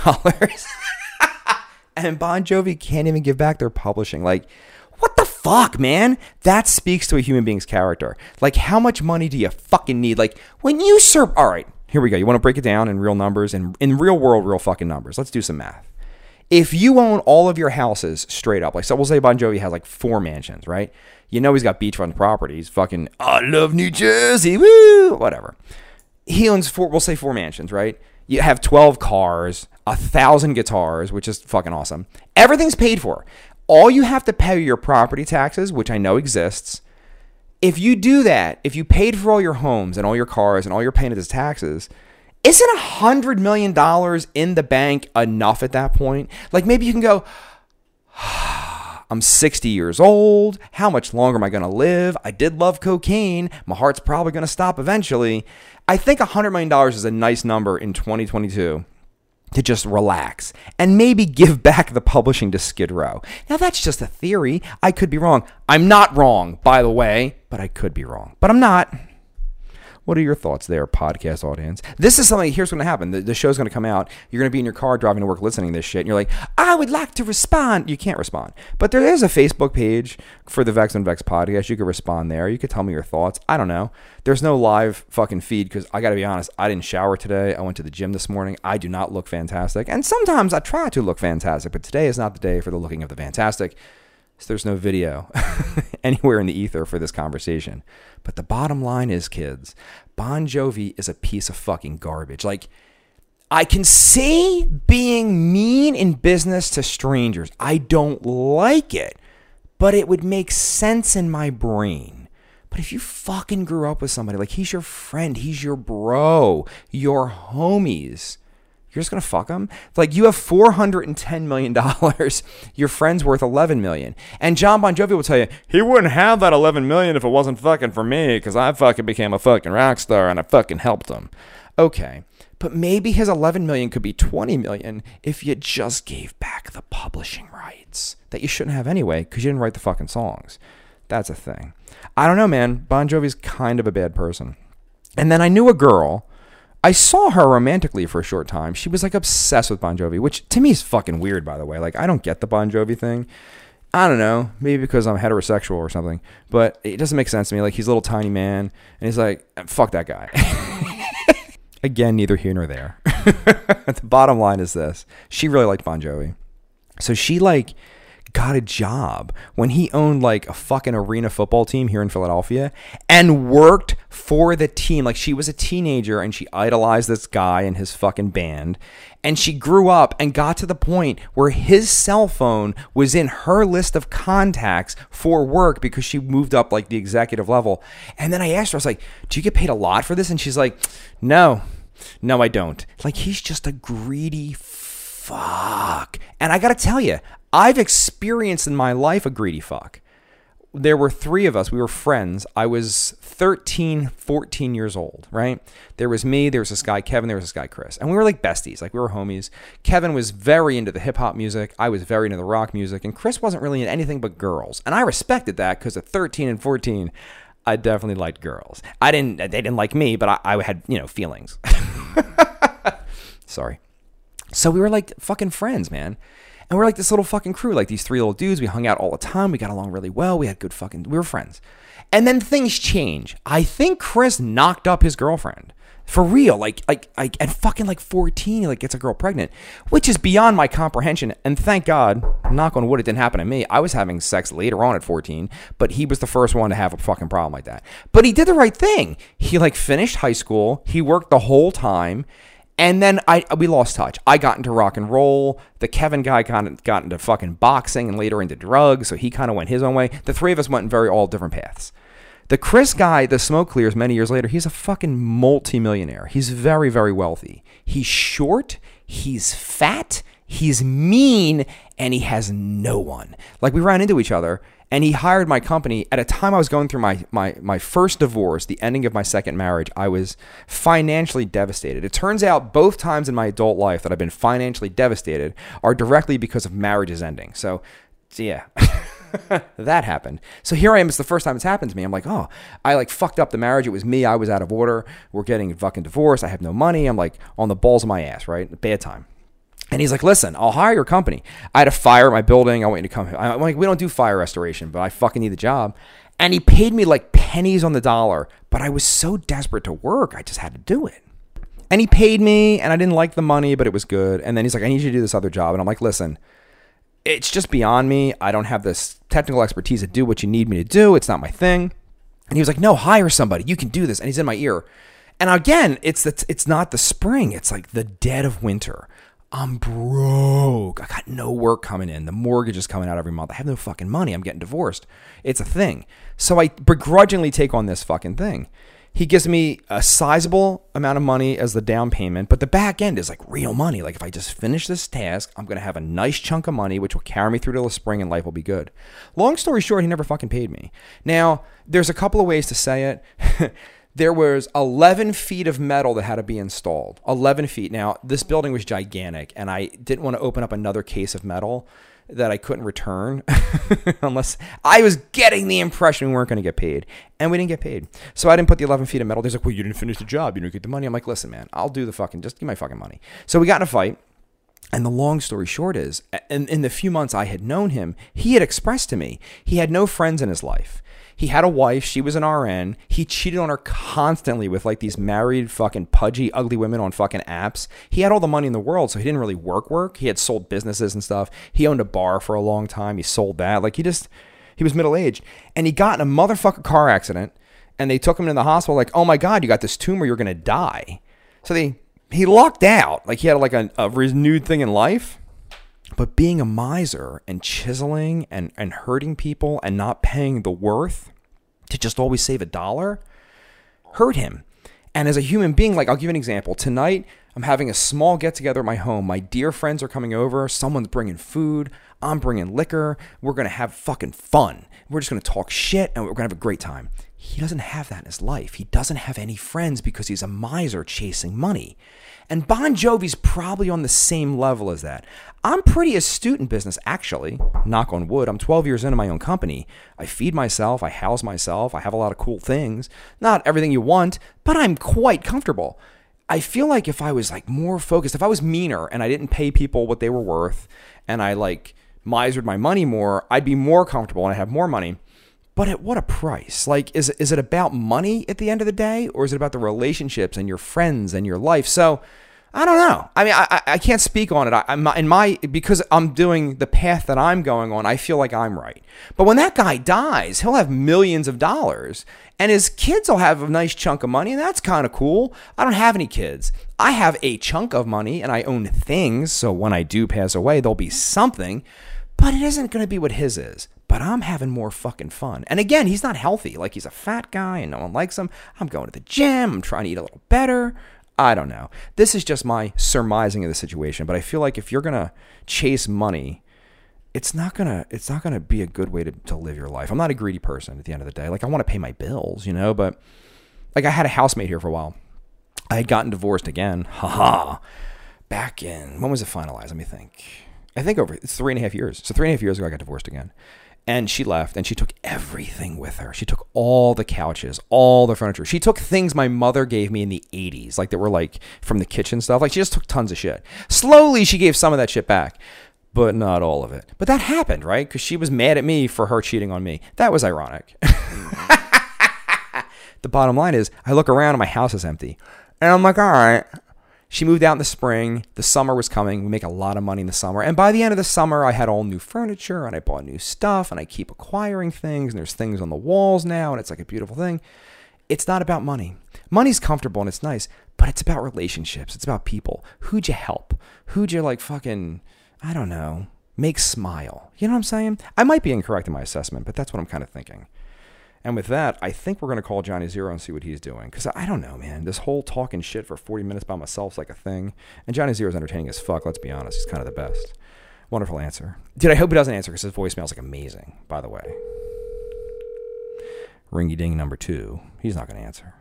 And Bon Jovi can't even give back their publishing. Like, what the fuck, man? That speaks to a human being's character. Like, how much money do you fucking need? Like, when you all right, here we go. You want to break it down in real numbers and in real world, real fucking numbers. Let's do some math. If you own all of your houses straight up, like, so we'll say Bon Jovi has like 4 mansions, right? You know he's got beachfront properties. Fucking, I love New Jersey, woo, whatever. He owns we'll say 4 mansions, right? You have 12 cars, 1,000 guitars, which is fucking awesome. Everything's paid for. All you have to pay are your property taxes, which I know exists. If you do that, if you paid for all your homes and all your cars and all you're paying as taxes, isn't $100 million in the bank enough at that point? Like, maybe you can go, I'm 60 years old. How much longer am I going to live? I did love cocaine. My heart's probably going to stop eventually. I think $100 million is a nice number in 2022 to just relax and maybe give back the publishing to Skid Row. Now, that's just a theory. I could be wrong. I'm not wrong, by the way, but I could be wrong. But I'm not. What are your thoughts there, podcast audience? This is something, here's what's going to happen. The show's going to come out. You're going to be in your car driving to work listening to this shit, and you're like, I would like to respond. You can't respond. But there is a Facebook page for the Vex on Vex podcast. You could respond there. You could tell me your thoughts. I don't know. There's no live fucking feed because I got to be honest, I didn't shower today. I went to the gym this morning. I do not look fantastic. And sometimes I try to look fantastic, but today is not the day for the looking of the fantastic. So there's no video anywhere in the ether for this conversation. But the bottom line is, kids, Bon Jovi is a piece of fucking garbage. Like, I can see being mean in business to strangers. I don't like it, but it would make sense in my brain. But if you fucking grew up with somebody, like, he's your friend, he's your bro, your homies, you're just going to fuck him? Like, you have $410 million. Your friend's worth $11 million. And John Bon Jovi will tell you, he wouldn't have that $11 million if it wasn't fucking for me because I fucking became a fucking rock star and I fucking helped him. Okay, but maybe his $11 million could be $20 million if you just gave back the publishing rights that you shouldn't have anyway because you didn't write the fucking songs. That's a thing. I don't know, man. Bon Jovi's kind of a bad person. And then I knew a girl. I saw her romantically for a short time. She was like obsessed with Bon Jovi, which to me is fucking weird, by the way. Like, I don't get the Bon Jovi thing. I don't know. Maybe because I'm heterosexual or something. But it doesn't make sense to me. Like, he's a little tiny man. And he's like, fuck that guy. Again, neither here nor there. The bottom line is this. She really liked Bon Jovi. So she, like, got a job when he owned like a fucking arena football team here in Philadelphia and worked for the team. Like, she was a teenager and she idolized this guy and his fucking band. And she grew up and got to the point where his cell phone was in her list of contacts for work because she moved up like the executive level. And then I asked her, I was like, do you get paid a lot for this? And she's like, no, I don't. Like, he's just a greedy fuck. And I got to tell you, I've experienced in my life a greedy fuck. There were three of us. We were friends. I was 13, 14 years old, right? There was me, there was this guy, Kevin, there was this guy, Chris. And we were like besties, like we were homies. Kevin was very into the hip hop music. I was very into the rock music. And Chris wasn't really into anything but girls. And I respected that because at 13 and 14, I definitely liked girls. They didn't like me, but I had, feelings. Sorry. So we were like fucking friends, man. And we're like this little fucking crew, like these three little dudes. We hung out all the time. We got along really well. We were friends. And then things change. I think Chris knocked up his girlfriend. For real. Like at fucking like 14, like gets a girl pregnant, which is beyond my comprehension. And thank God, knock on wood, it didn't happen to me. I was having sex later on at 14, but he was the first one to have a fucking problem like that. But he did the right thing. He like finished high school. He worked the whole time. And then we lost touch. I got into rock and roll. The Kevin guy got into fucking boxing and later into drugs. So he kind of went his own way. The three of us went in all different paths. The Chris guy, the smoke clears many years later, he's a fucking multimillionaire. He's very, very wealthy. He's short. He's fat. He's mean. And he has no one. Like, we ran into each other. And he hired my company at a time I was going through my first divorce, the ending of my second marriage. I was financially devastated. It turns out both times in my adult life that I've been financially devastated are directly because of marriages ending. So yeah, that happened. So here I am. It's the first time it's happened to me. I'm like, oh, I like fucked up the marriage. It was me. I was out of order. We're getting fucking divorced. I have no money. I'm like on the balls of my ass, right? Bad time. And he's like, listen, I'll hire your company. I had a fire at my building. I want you to come here. I'm like, we don't do fire restoration, but I fucking need the job. And he paid me like pennies on the dollar, but I was so desperate to work, I just had to do it. And he paid me, and I didn't like the money, but it was good. And then he's like, I need you to do this other job. And I'm like, listen, it's just beyond me. I don't have this technical expertise to do what you need me to do. It's not my thing. And he was like, no, hire somebody. You can do this. And he's in my ear. And again, it's not the spring. It's like the dead of winter. I'm broke. I got no work coming in. The mortgage is coming out every month. I have no fucking money. I'm getting divorced. It's a thing. So I begrudgingly take on this fucking thing. He gives me a sizable amount of money as the down payment, but the back end is like real money. Like, if I just finish this task, I'm going to have a nice chunk of money, which will carry me through till the spring and life will be good. Long story short, he never fucking paid me. Now, there's a couple of ways to say it. There was 11 feet of metal that had to be installed. 11 feet. Now, this building was gigantic, and I didn't want to open up another case of metal that I couldn't return unless I was getting the impression we weren't going to get paid, and we didn't get paid. So I didn't put the 11 feet of metal. He's like, well, you didn't finish the job. You didn't get the money. I'm like, listen, man, I'll do the fucking, just give me my fucking money. So we got in a fight. And the long story short is, in the few months I had known him, he had expressed to me he had no friends in his life. He had a wife. She was an RN. He cheated on her constantly with like these married fucking pudgy, ugly women on fucking apps. He had all the money in the world, so he didn't really work. He had sold businesses and stuff. He owned a bar for a long time. He sold that. Like, he was middle-aged. And he got in a motherfucking car accident, and they took him to the hospital like, oh my God, you got this tumor. You're going to die. So he lucked out. Like, he had like a renewed thing in life. But being a miser and chiseling and hurting people and not paying the worth to just always save $1 hurt him. And as a human being, like, I'll give you an example. Tonight, I'm having a small get-together at my home. My dear friends are coming over. Someone's bringing food. I'm bringing liquor. We're going to have fucking fun. We're just going to talk shit, and we're going to have a great time. He doesn't have that in his life. He doesn't have any friends because he's a miser chasing money. And Bon Jovi's probably on the same level as that. I'm pretty astute in business, actually. Knock on wood. I'm 12 years into my own company. I feed myself. I house myself. I have a lot of cool things. Not everything you want, but I'm quite comfortable. I feel like if I was like more focused, if I was meaner and I didn't pay people what they were worth and I like misered my money more, I'd be more comfortable and I'd have more money. But at what a price? Like, is it about money at the end of the day, or is it about the relationships and your friends and your life? So I don't know. I mean, I can't speak on it. Because I'm doing the path that I'm going on, I feel like I'm right. But when that guy dies, he'll have millions of dollars, and his kids will have a nice chunk of money, and that's kind of cool. I don't have any kids. I have a chunk of money, and I own things, so when I do pass away, there'll be something, but it isn't going to be what his is. But I'm having more fucking fun. And again, he's not healthy. Like, he's a fat guy, and no one likes him. I'm going to the gym. I'm trying to eat a little better. I don't know. This is just my surmising of the situation, but I feel like if you're gonna chase money, it's not gonna be a good way to live your life. I'm not a greedy person at the end of the day. Like, I want to pay my bills, but like, I had a housemate here for a while. I had gotten divorced again. Back in, when was it finalized? Let me think. I think it's 3.5 years. So 3.5 years ago, I got divorced again. And she left, and she took everything with her. She took all the couches, all the furniture. She took things my mother gave me in the 80s, like that were like from the kitchen stuff. Like, she just took tons of shit. Slowly, she gave some of that shit back, but not all of it. But that happened, right? Because she was mad at me for her cheating on me. That was ironic. The bottom line is, I look around and my house is empty. And I'm like, all right. She moved out in the spring. The summer was coming. We make a lot of money in the summer. And by the end of the summer, I had all new furniture and I bought new stuff and I keep acquiring things and there's things on the walls now and it's like a beautiful thing. It's not about money. Money's comfortable and it's nice, but it's about relationships. It's about people. Who'd you help? Who'd you like fucking, I don't know, make smile? You know what I'm saying? I might be incorrect in my assessment, but that's what I'm kind of thinking. And with that, I think we're going to call Johnny Zero and see what he's doing. Because I don't know, man. This whole talking shit for 40 minutes by myself is like a thing. And Johnny Zero's entertaining as fuck, let's be honest. He's kind of the best. Wonderful answer. Dude, I hope he doesn't answer because his voicemail is like amazing, by the way. Ringy-ding number 2. He's not going to answer.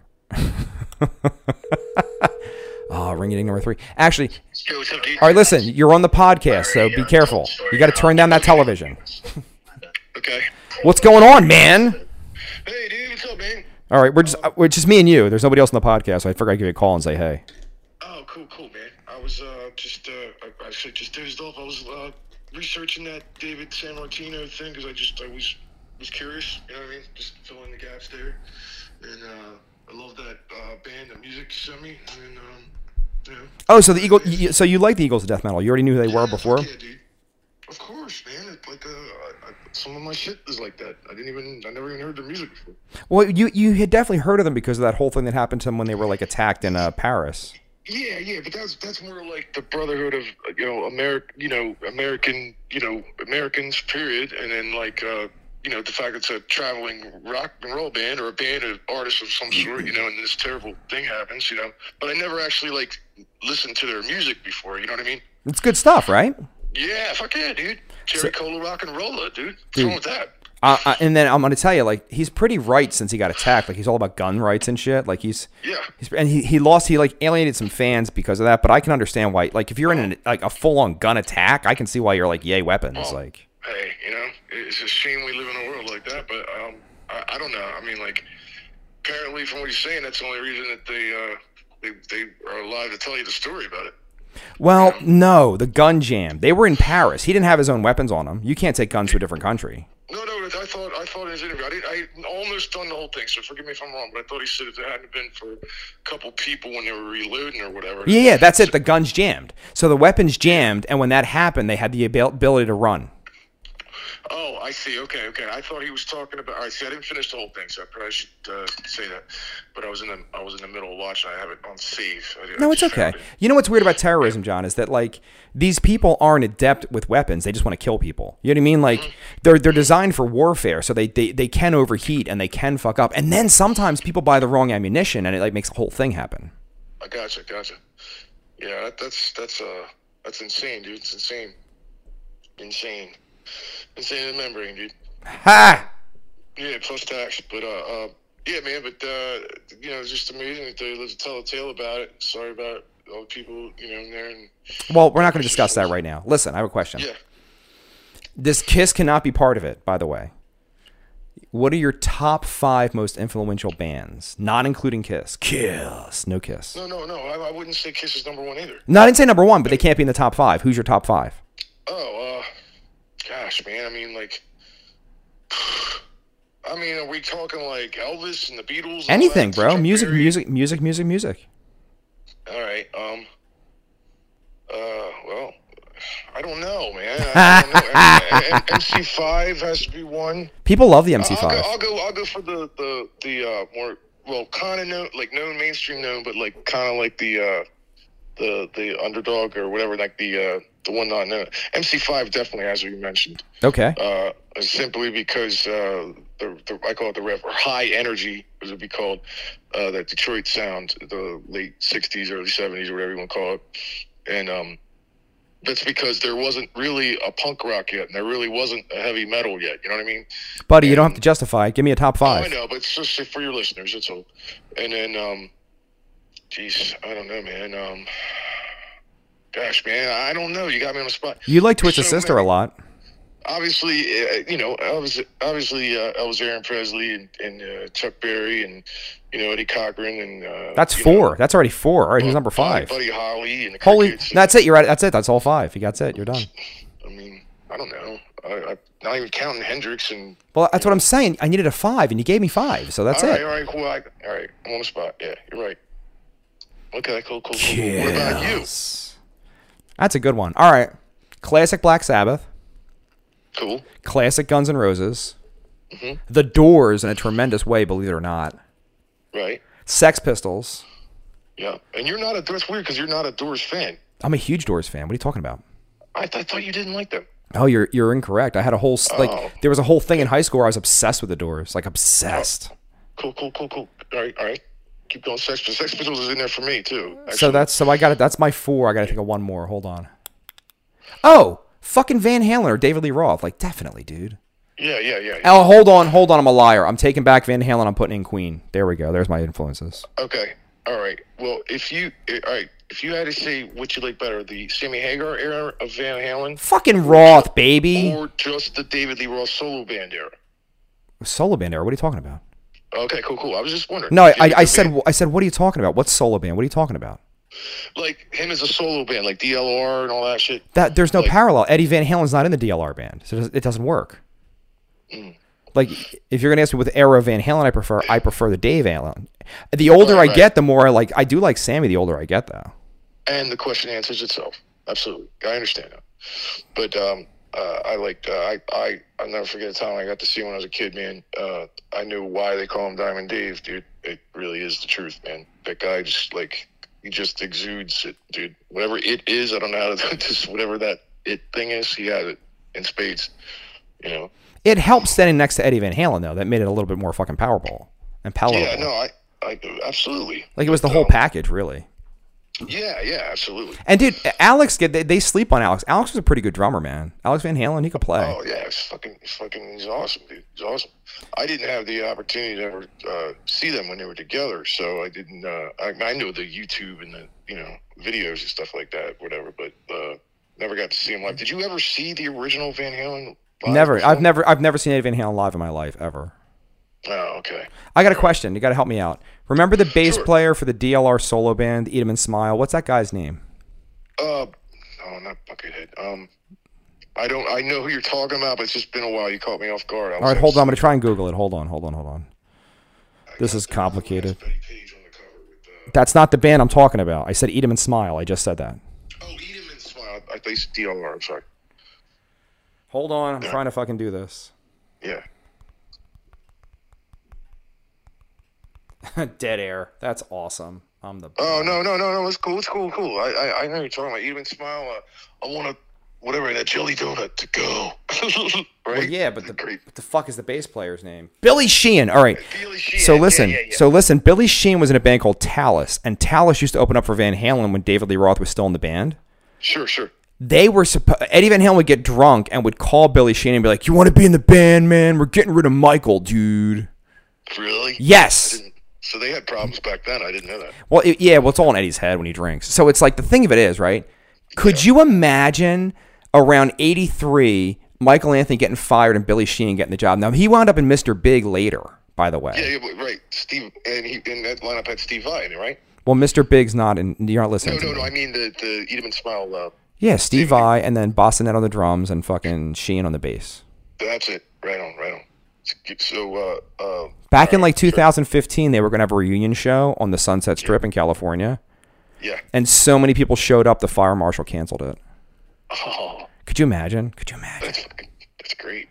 Ringy-ding number 3. Actually, all right, listen. You're on the podcast, so be careful. You got to turn down that television. Okay. What's going on, man? Hey, dude, what's up, man? All right, we're just me and you. There's nobody else on the podcast, so I figured I'd give you a call and say hey. Oh, cool, man. I was I actually just dozed off. I was researching that David San Martino thing because I was curious. You know what I mean? Just fill in the gaps there. And I love that band, the music you sent me. And Oh, so the Eagle. So you like the Eagles of death metal? You already knew who they were before. Yeah, dude. Of course, man. It's like some of my shit is like that. I never even heard their music before. Well, you had definitely heard of them because of that whole thing that happened to them when they were like attacked in Paris. Yeah, but that's more like the brotherhood of Americans, period, and then like the fact it's a traveling rock and roll band or a band of artists of some sort, and this terrible thing happens, But I never actually like listened to their music before. You know what I mean? It's good stuff, right? Yeah, fuck yeah, dude. Cherry Cola rock and roller, dude. What's wrong with that? And then I'm going to tell you, like, he's pretty right since he got attacked. Like, he's all about gun rights and shit. Like, he like alienated some fans because of that. But I can understand why. Like, if you're in a full on gun attack, I can see why you're like, yay, weapons. Like, hey, it's a shame we live in a world like that. But I don't know. I mean, like, apparently from what he's saying, that's the only reason that they are alive to tell you the story about it. Well, no, the gun jam. They were in Paris. He didn't have his own weapons on him. You can't take guns to a different country. No, I thought in his interview, I almost done the whole thing, so forgive me if I'm wrong, but I thought he said if it hadn't been for a couple people when they were reloading or whatever. Yeah, that's it. The guns jammed. So the weapons jammed, and when that happened, they had the ability to run. Oh, I see. Okay. I thought he was talking about. All right, see, I didn't finish the whole thing, so I probably should say that. But I was in the middle of watching. I have it on save. No, it's okay. You know what's weird about terrorism, John, is that like these people aren't adept with weapons. They just want to kill people. You know what I mean? Like they're designed for warfare, so they can overheat and they can fuck up. And then sometimes people buy the wrong ammunition, and it like makes the whole thing happen. I gotcha. Yeah, that's insane, dude. It's insane. Insane membrane, dude. Ha! Yeah, plus tax. But yeah, man. But it's just amazing that they live to tell a tale about it. Sorry about all the people, in there. And well, we're not going to discuss that right now. Listen, I have a question. Yeah. This Kiss cannot be part of it, by the way. What are your top 5 most influential bands, not including Kiss? Kiss, no Kiss. No. I wouldn't say Kiss is number 1 either. No, I didn't say number 1, but they can't be in the top 5. Who's your top 5? Oh, gosh, man. I mean, like, are we talking like Elvis and the Beatles? Anything, bro. Chuck Music. Berry? Music. All right. I don't know, man. I don't know. MC5 has to be one. People love the MC5. I'll go for the more kind of known mainstream known, but like kind of like the underdog or whatever, like the one not known. MC5 definitely has what you mentioned. Okay. Simply because I call it the rev, or high energy, as it would be called, that Detroit sound, the late '60s, early '70s, or whatever you want to call it, and that's because there wasn't really a punk rock yet, and there really wasn't a heavy metal yet. You know what I mean? Buddy, you don't have to justify it. Give me a top 5. I know, but it's just for your listeners. That's all. And then, geez, I don't know, man. Gosh, man, I don't know. You got me on the spot. You like Twisted Sister a lot. Obviously, obviously, Elvis Aaron Presley and Chuck Berry and Eddie Cochran and that's 4. That's already 4. All right, who's number 5? Buddy Holly and the Holy, Crickets. that's it. You're right. That's it. That's all 5. You got it. You're done. I mean, I don't know. I'm not even counting Hendrix and. Well, that's what I'm saying. I needed a 5, and you gave me 5, so that's it. All right, cool. All right, I'm on the spot. Yeah, you're right. Okay, cool. What about you? That's a good one. All right, classic Black Sabbath. Cool. Classic Guns N' Roses. Mm-hmm. The Doors in a tremendous way, believe it or not. Right. Sex Pistols. Yeah, and you're not that's weird because you're not a Doors fan. I'm a huge Doors fan. What are you talking about? I thought you didn't like them. Oh, you're incorrect. I had a whole there was a whole thing in high school where I was obsessed with the Doors, like obsessed. Cool. All right. Keep going. Sex Pistols is in there for me too. Actually. So I got it. That's my 4. I got to think of one more. Hold on. Oh, fucking Van Halen or David Lee Roth. Like, definitely, dude. Yeah. Oh, hold on. I'm a liar. I'm taking back Van Halen. I'm putting in Queen. There we go. There's my influences. Okay. All right. Well, if you had to say what you like better, the Sammy Hagar era of Van Halen, fucking Roth, baby, or just the David Lee Roth solo band era? Solo band era? What are you talking about? Okay, cool. I was just wondering. No, I said, what are you talking about? What's solo band? What are you talking about? Like him as a solo band, like DLR and all that shit. There's no parallel. Eddie Van Halen's not in the DLR band, so it doesn't work. Like, if you're gonna ask me what era of Van Halen I prefer the Dave Allen. The older I get, the more I do like Sammy. The older I get, though. And the question answers itself. Absolutely, I understand that. But I'll never forget the time I got to see him when I was a kid, man. I knew why they call him Diamond Dave, dude. It really is the truth, man. That guy he just exudes it, dude. Whatever it is, I don't know how to just whatever that it thing is, he has it in spades. It helped standing next to Eddie Van Halen, though. That made it a little bit more fucking powerful and palatable. Yeah, no, I absolutely. Like, it was the whole package, really. Yeah, absolutely. And dude, Alex, they sleep on Alex. Alex was a pretty good drummer, man. Alex Van Halen, he could play. Oh yeah, he's awesome, dude. He's awesome. I didn't have the opportunity to ever see them when they were together, so I didn't. I know the YouTube and the videos and stuff like that, whatever, but never got to see him live. Did you ever see the original Van Halen live? Never. Before? I've never seen Eddie Van Halen live in my life ever. Oh, okay. I got a question. You got to help me out. Remember the bass player for the DLR solo band, Eat 'Em and Smile? What's that guy's name? No, not Buckethead. I know who you're talking about, but it's just been a while. You caught me off guard. All right, hold on. I'm going to try and Google it. Hold on. This is complicated. That's not the band I'm talking about. I said Eat 'Em and Smile. I just said that. Oh, Eat 'Em and Smile. I thought you said DLR. I'm sorry. Hold on. I'm trying to fucking do this. Yeah. Dead air. That's awesome. I'm the. Oh no! It's cool. I know you're talking about. Eat 'Em and Smile. I want whatever that jelly donut to go. Right? Well, yeah, but what the fuck is the bass player's name? Billy Sheehan. All right. Billy Sheehan. So listen. Yeah. So listen. Billy Sheehan was in a band called Talus, and Talus used to open up for Van Halen when David Lee Roth was still in the band. Sure. They were Eddie Van Halen would get drunk and would call Billy Sheehan and be like, "You want to be in the band, man? We're getting rid of Michael, dude." Really? Yes. So they had problems back then. I didn't know that. Well, it's all in Eddie's head when he drinks. So it's like the thing of it is, right? Could you imagine around 83, Michael Anthony getting fired and Billy Sheehan getting the job? Now, he wound up in Mr. Big later, by the way. Yeah, right. Steve, and in that lineup had Steve Vai in it, right? Well, Mr. Big's not in. You're not listening. No. I mean the Eat 'Em and Smile. Yeah, Steve Vai and then Bostonette on the drums and fucking Sheehan on the bass. That's it. Right on. So, back in like 2015, they were going to have a reunion show on the Sunset Strip in California. Yeah. And so many people showed up, the fire marshal canceled it. Oh. Could you imagine? That's great.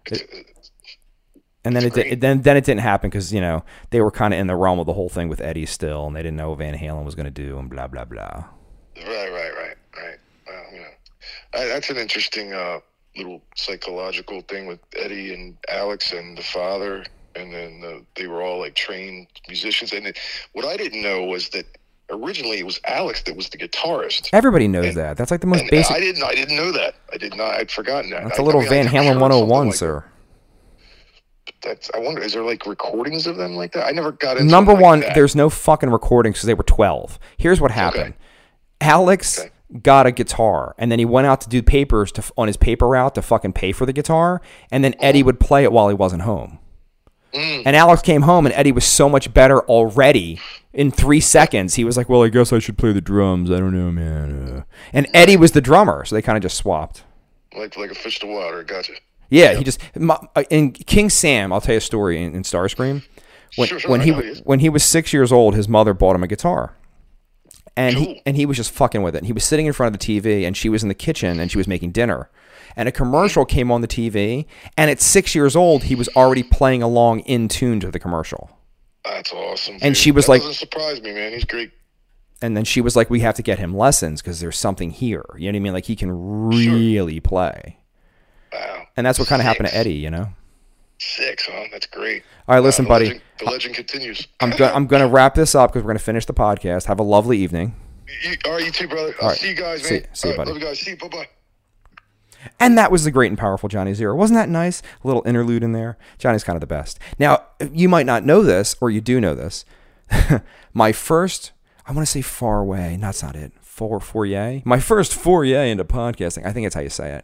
And then then it didn't happen because, you know, they were kind of in the realm of the whole thing with Eddie still, and they didn't know what Van Halen was going to do, and blah blah blah. Right. Well, you know, that's an interesting little psychological thing with Eddie and Alex and the father, and then they were all like trained musicians. And what I didn't know was that originally it was Alex that was the guitarist. Everybody knows that. That's like the most basic. I didn't know that. I did not. I'd forgotten that. That's a little Van Halen 101, sir. I wonder, is there like recordings of them like that? I never got into Number one, that. There's no fucking recordings because they were 12. Here's what happened. Okay. Alex got a guitar, and then he went out to do papers on his paper route to fucking pay for the guitar, and then Eddie would play it while he wasn't home. And Alex came home, and Eddie was so much better already. In 3 seconds, he was like, well, I guess I should play the drums. I don't know, man. And Eddie was the drummer, so they kind of just swapped. Like a fish to water. Gotcha. Yeah, he just in King Sam. I'll tell you a story in Starscream. When he was 6 years old, his mother bought him a guitar, and he was just fucking with it. And he was sitting in front of the TV, and she was in the kitchen, and she was making dinner, and a commercial came on the TV. And at 6 years old, he was already playing along in tune to the commercial. That's awesome. And dude. she was that like, doesn't surprise me, man. He's great. And then she was like, we have to get him lessons because there's something here. You know what I mean? Like he can really play. Wow. And that's what kind of happened to Eddie, you know? 6, huh? That's great. All right, listen, buddy. The legend continues. I'm going to wrap this up because we're going to finish the podcast. Have a lovely evening. All right, you too, brother. I'll see you guys, man. See you, buddy. Love you guys. See you. Bye-bye. And that was the great and powerful Johnny Zero. Wasn't that nice? A little interlude in there. Johnny's kind of the best. Now, you might not know this, or you do know this. My first, I want to say foray. No, that's not it. Foray. My first foray into podcasting. I think that's how you say it.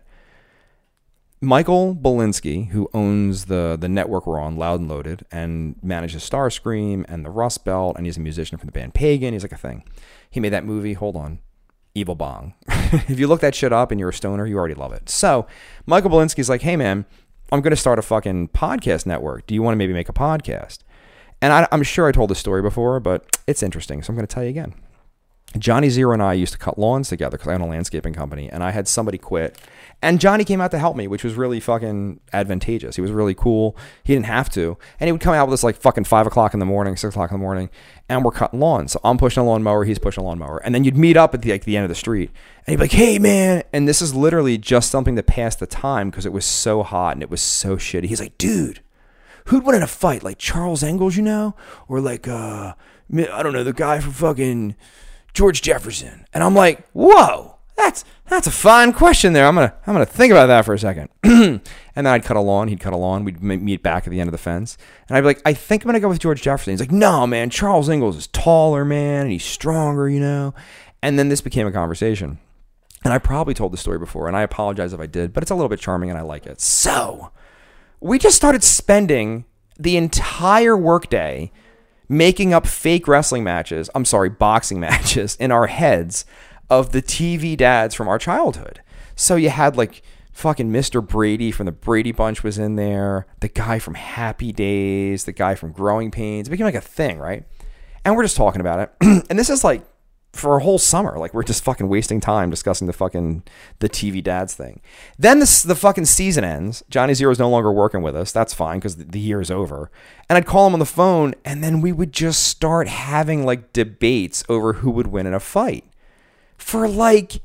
Michael Belinsky, who owns the network we're on, Loud and Loaded, and manages Starscream and the Rust Belt, and he's a musician from the band Pagan. He's like a thing. He made that movie. Hold on. Evil Bong. If you look that shit up and you're a stoner, you already love it. So Michael Belinsky's like, hey man, I'm going to start a fucking podcast network. Do you want to maybe make a podcast? And I'm sure I told this story before, but it's interesting. So I'm going to tell you again. Johnny Zero and I used to cut lawns together because I own a landscaping company, and I had somebody quit. And Johnny came out to help me, which was really fucking advantageous. He was really cool. He didn't have to. And he would come out with us like fucking 5 o'clock in the morning, 6 o'clock in the morning, and we're cutting lawns. So I'm pushing a lawnmower, he's pushing a lawnmower. And then you'd meet up at the end of the street. And he'd be like, hey, man. And this is literally just something to pass the time because it was so hot and it was so shitty. He's like, dude, who'd win in a fight? Like Charles Engels, you know? Or like, I don't know, the guy from fucking George Jefferson. And I'm like, whoa. That's a fine question there. I'm gonna think about that for a second. And then I'd cut a lawn. He'd cut a lawn. We'd meet back at the end of the fence. And I'd be like, I think I'm gonna go with George Jefferson. He's like, no, man. Charles Ingalls is taller, man, and he's stronger, you know. And then this became a conversation. And I probably told the story before, and I apologize if I did, but it's a little bit charming, and I like it. So we just started spending the entire workday making up fake wrestling matches. I'm sorry, boxing matches in our heads of the TV dads from our childhood. So you had like fucking Mr. Brady from the Brady Bunch was in there, the guy from Happy Days, the guy from Growing Pains. It became like a thing, right? And we're just talking about it. And this is like for a whole summer. Like we're just fucking wasting time discussing the TV dads thing. Then the fucking season ends. Johnny Zero's no longer working with us. That's fine because the year is over. And I'd call him on the phone, and then we would just start having like debates over who would win in a fight. For like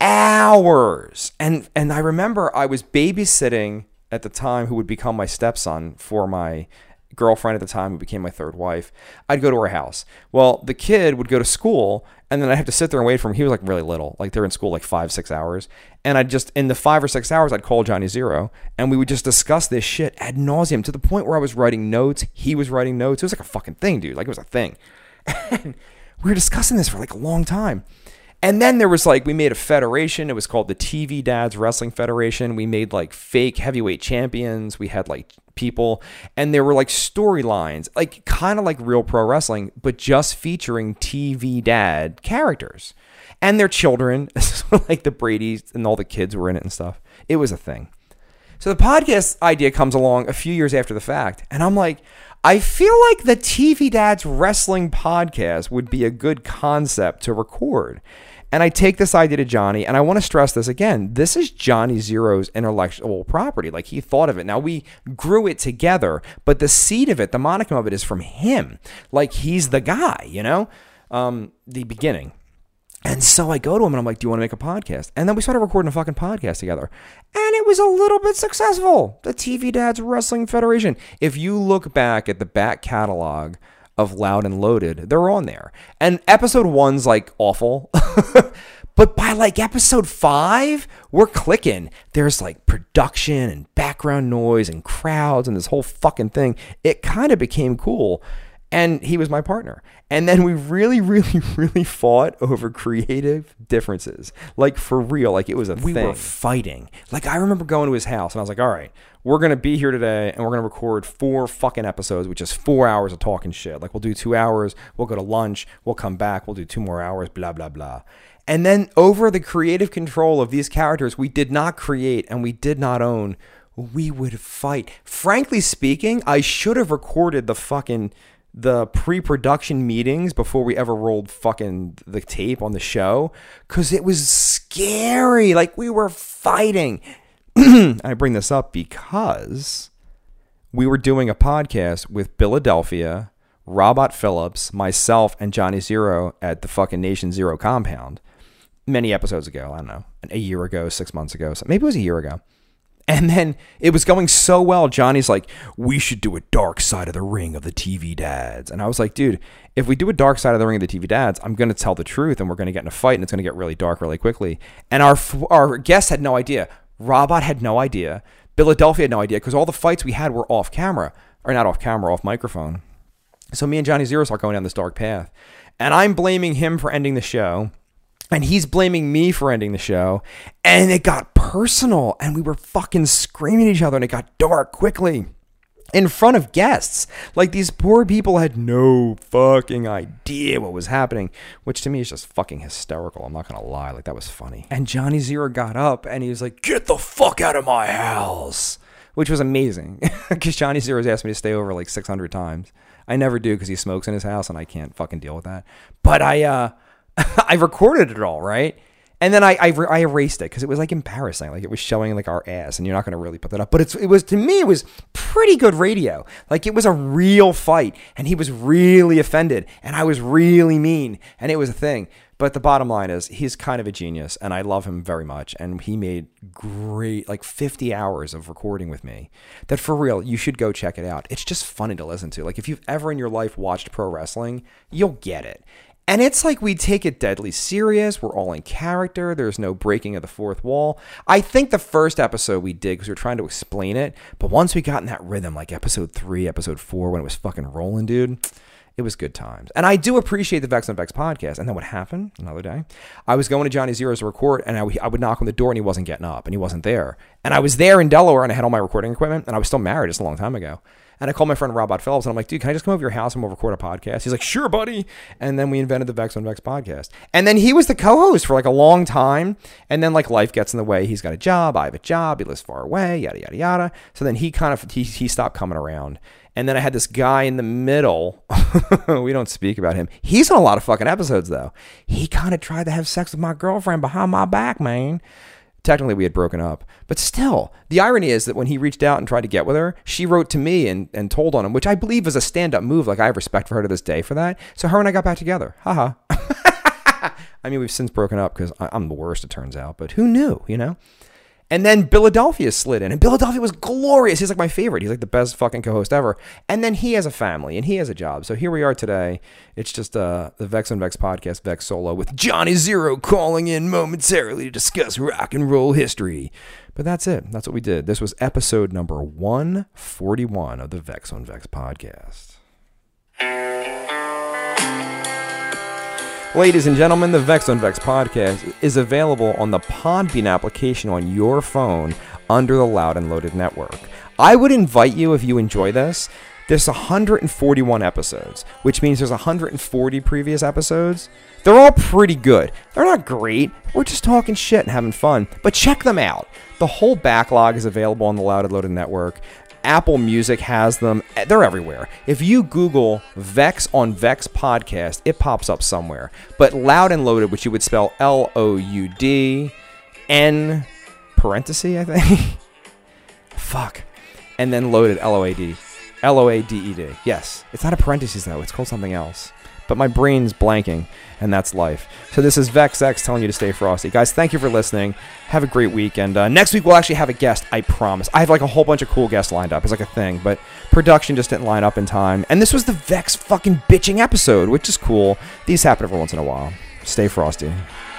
hours. And I remember I was babysitting at the time who would become my stepson for my girlfriend at the time who became my third wife. I'd go to her house. Well, the kid would go to school, and then I'd have to sit there and wait for him. He was like really little. Like they're in school like 5-6 hours. And I'd just, in the 5 or 6 hours, I'd call Johnny Zero, and we would just discuss this shit ad nauseum to the point where I was writing notes. He was writing notes. It was like a fucking thing, dude. Like it was a thing. And we were discussing this for like a long time. And then there was like, we made a federation. It was called the TV Dads Wrestling Federation. We made like fake heavyweight champions. We had like people, and there were like storylines, like kind of like real pro wrestling, but just featuring TV dad characters and their children, like the Bradys and all the kids were in it and stuff. It was a thing. So the podcast idea comes along a few years after the fact, and I'm like, I feel like the TV Dads Wrestling Podcast would be a good concept to record. And I take this idea to Johnny, and I want to stress this again. This is Johnny Zero's intellectual property. Like, he thought of it. Now, we grew it together, but the seed of it, the monicum of it, is from him. Like, he's the guy, you know? The beginning. And so I go to him and I'm like, do you want to make a podcast? And then we started recording a fucking podcast together. And it was a little bit successful. The TV Dads Wrestling Federation. If you look back at the back catalog of Loud and Loaded, they're on there. And episode 1's like awful. But by like episode 5, we're clicking. There's like production and background noise and crowds and this whole fucking thing. It kind of became cool. And he was my partner. And then we really, really, really fought over creative differences. Like, for real. Like, it was a thing. We were fighting. Like, I remember going to his house, and I was like, all right, we're going to be here today, and we're going to record 4 fucking episodes, which is 4 hours of talking shit. Like, we'll do 2 hours, we'll go to lunch, we'll come back, we'll do 2 more hours, blah, blah, blah. And then over the creative control of these characters we did not create and we did not own, we would fight. Frankly speaking, I should have recorded the pre-production meetings before we ever rolled fucking the tape on the show, because it was scary. Like, we were fighting. I bring this up because we were doing a podcast with Philadelphia, Robot Phillips, myself, and Johnny Zero at the fucking Nation Zero compound many episodes ago. I don't know, a year ago, 6 months ago. So maybe it was a year ago. And then it was going so well. Johnny's like, we should do a Dark Side of the Ring of the TV Dads. And I was like, dude, if we do a Dark Side of the Ring of the TV Dads, I'm going to tell the truth and we're going to get in a fight and it's going to get really dark really quickly. And our guest had no idea. Robot had no idea. Philadelphia had no idea, because all the fights we had were off camera. Or not off camera, off microphone. So me and Johnny Zero start going down this dark path. And I'm blaming him for ending the show. And he's blaming me for ending the show. And it got personal. And we were fucking screaming at each other. And it got dark quickly. In front of guests. Like, these poor people had no fucking idea what was happening. Which to me is just fucking hysterical. I'm not going to lie. Like, that was funny. And Johnny Zero got up. And he was like, get the fuck out of my house. Which was amazing. Because Johnny Zero's asked me to stay over like 600 times. I never do, because he smokes in his house. And I can't fucking deal with that. But I recorded it all, right? And then I erased it because it was like embarrassing. Like, it was showing like our ass, and you're not going to really put that up. But it was, to me, it was pretty good radio. Like, it was a real fight, and he was really offended, and I was really mean, and it was a thing. But the bottom line is, he's kind of a genius, and I love him very much. And he made great, like 50 hours of recording with me that, for real, you should go check it out. It's just funny to listen to. Like, if you've ever in your life watched pro wrestling, you'll get it. And it's like, we take it deadly serious. We're all in character. There's no breaking of the fourth wall. I think the first episode we did, because we were trying to explain it. But once we got in that rhythm, like episode 3, episode 4, when it was fucking rolling, dude, it was good times. And I do appreciate the Vex on Vex podcast. And then what happened another day, I was going to Johnny Zero's to record, and I would knock on the door, and he wasn't getting up, and he wasn't there. And I was there in Delaware, and I had all my recording equipment, and I was still married just a long time ago. And I called my friend Robot Phillips, and I'm like, dude, can I just come over to your house and we'll record a podcast? He's like, sure, buddy. And then we invented the Vex on Vex podcast. And then he was the co-host for like a long time. And then like life gets in the way. He's got a job. I have a job. He lives far away, yada, yada, yada. So then he stopped coming around. And then I had this guy in the middle. We don't speak about him. He's on a lot of fucking episodes, though. He kind of tried to have sex with my girlfriend behind my back, man. Technically, we had broken up. But still, the irony is that when he reached out and tried to get with her, she wrote to me and told on him, which I believe is a stand-up move. Like, I have respect for her to this day for that. So her and I got back together. Haha. I mean, we've since broken up because I'm the worst, it turns out. But who knew, you know? And then Philadelphia slid in. And Philadelphia was glorious. He's like my favorite. He's like the best fucking co-host ever. And then he has a family and he has a job. So here we are today. It's just the Vex on Vex podcast, Vex Solo, with Johnny Zero calling in momentarily to discuss rock and roll history. But that's it. That's what we did. This was episode number 141 of the Vex on Vex podcast. Ladies and gentlemen, the Vex on Vex podcast is available on the Podbean application on your phone under the Loud and Loaded network. I would invite you, if you enjoy this, there's 141 episodes, which means there's 140 previous episodes. They're all pretty good. They're not great. We're just talking shit and having fun. But check them out. The whole backlog is available on the Loud and Loaded network. Apple Music has them. They're everywhere. If you Google Vex on Vex podcast, it pops up somewhere. But Loud and Loaded, which you would spell Loudn parenthesis, I think. Fuck. And then Loaded, Load. Loaded. Yes. It's not a parenthesis, though. It's called something else. But my brain's blanking, and that's life. So this is VexX telling you to stay frosty. Guys, thank you for listening. Have a great week. And next week, we'll actually have a guest, I promise. I have like a whole bunch of cool guests lined up. It's like a thing, but production just didn't line up in time. And this was the Vex fucking bitching episode, which is cool. These happen every once in a while. Stay frosty.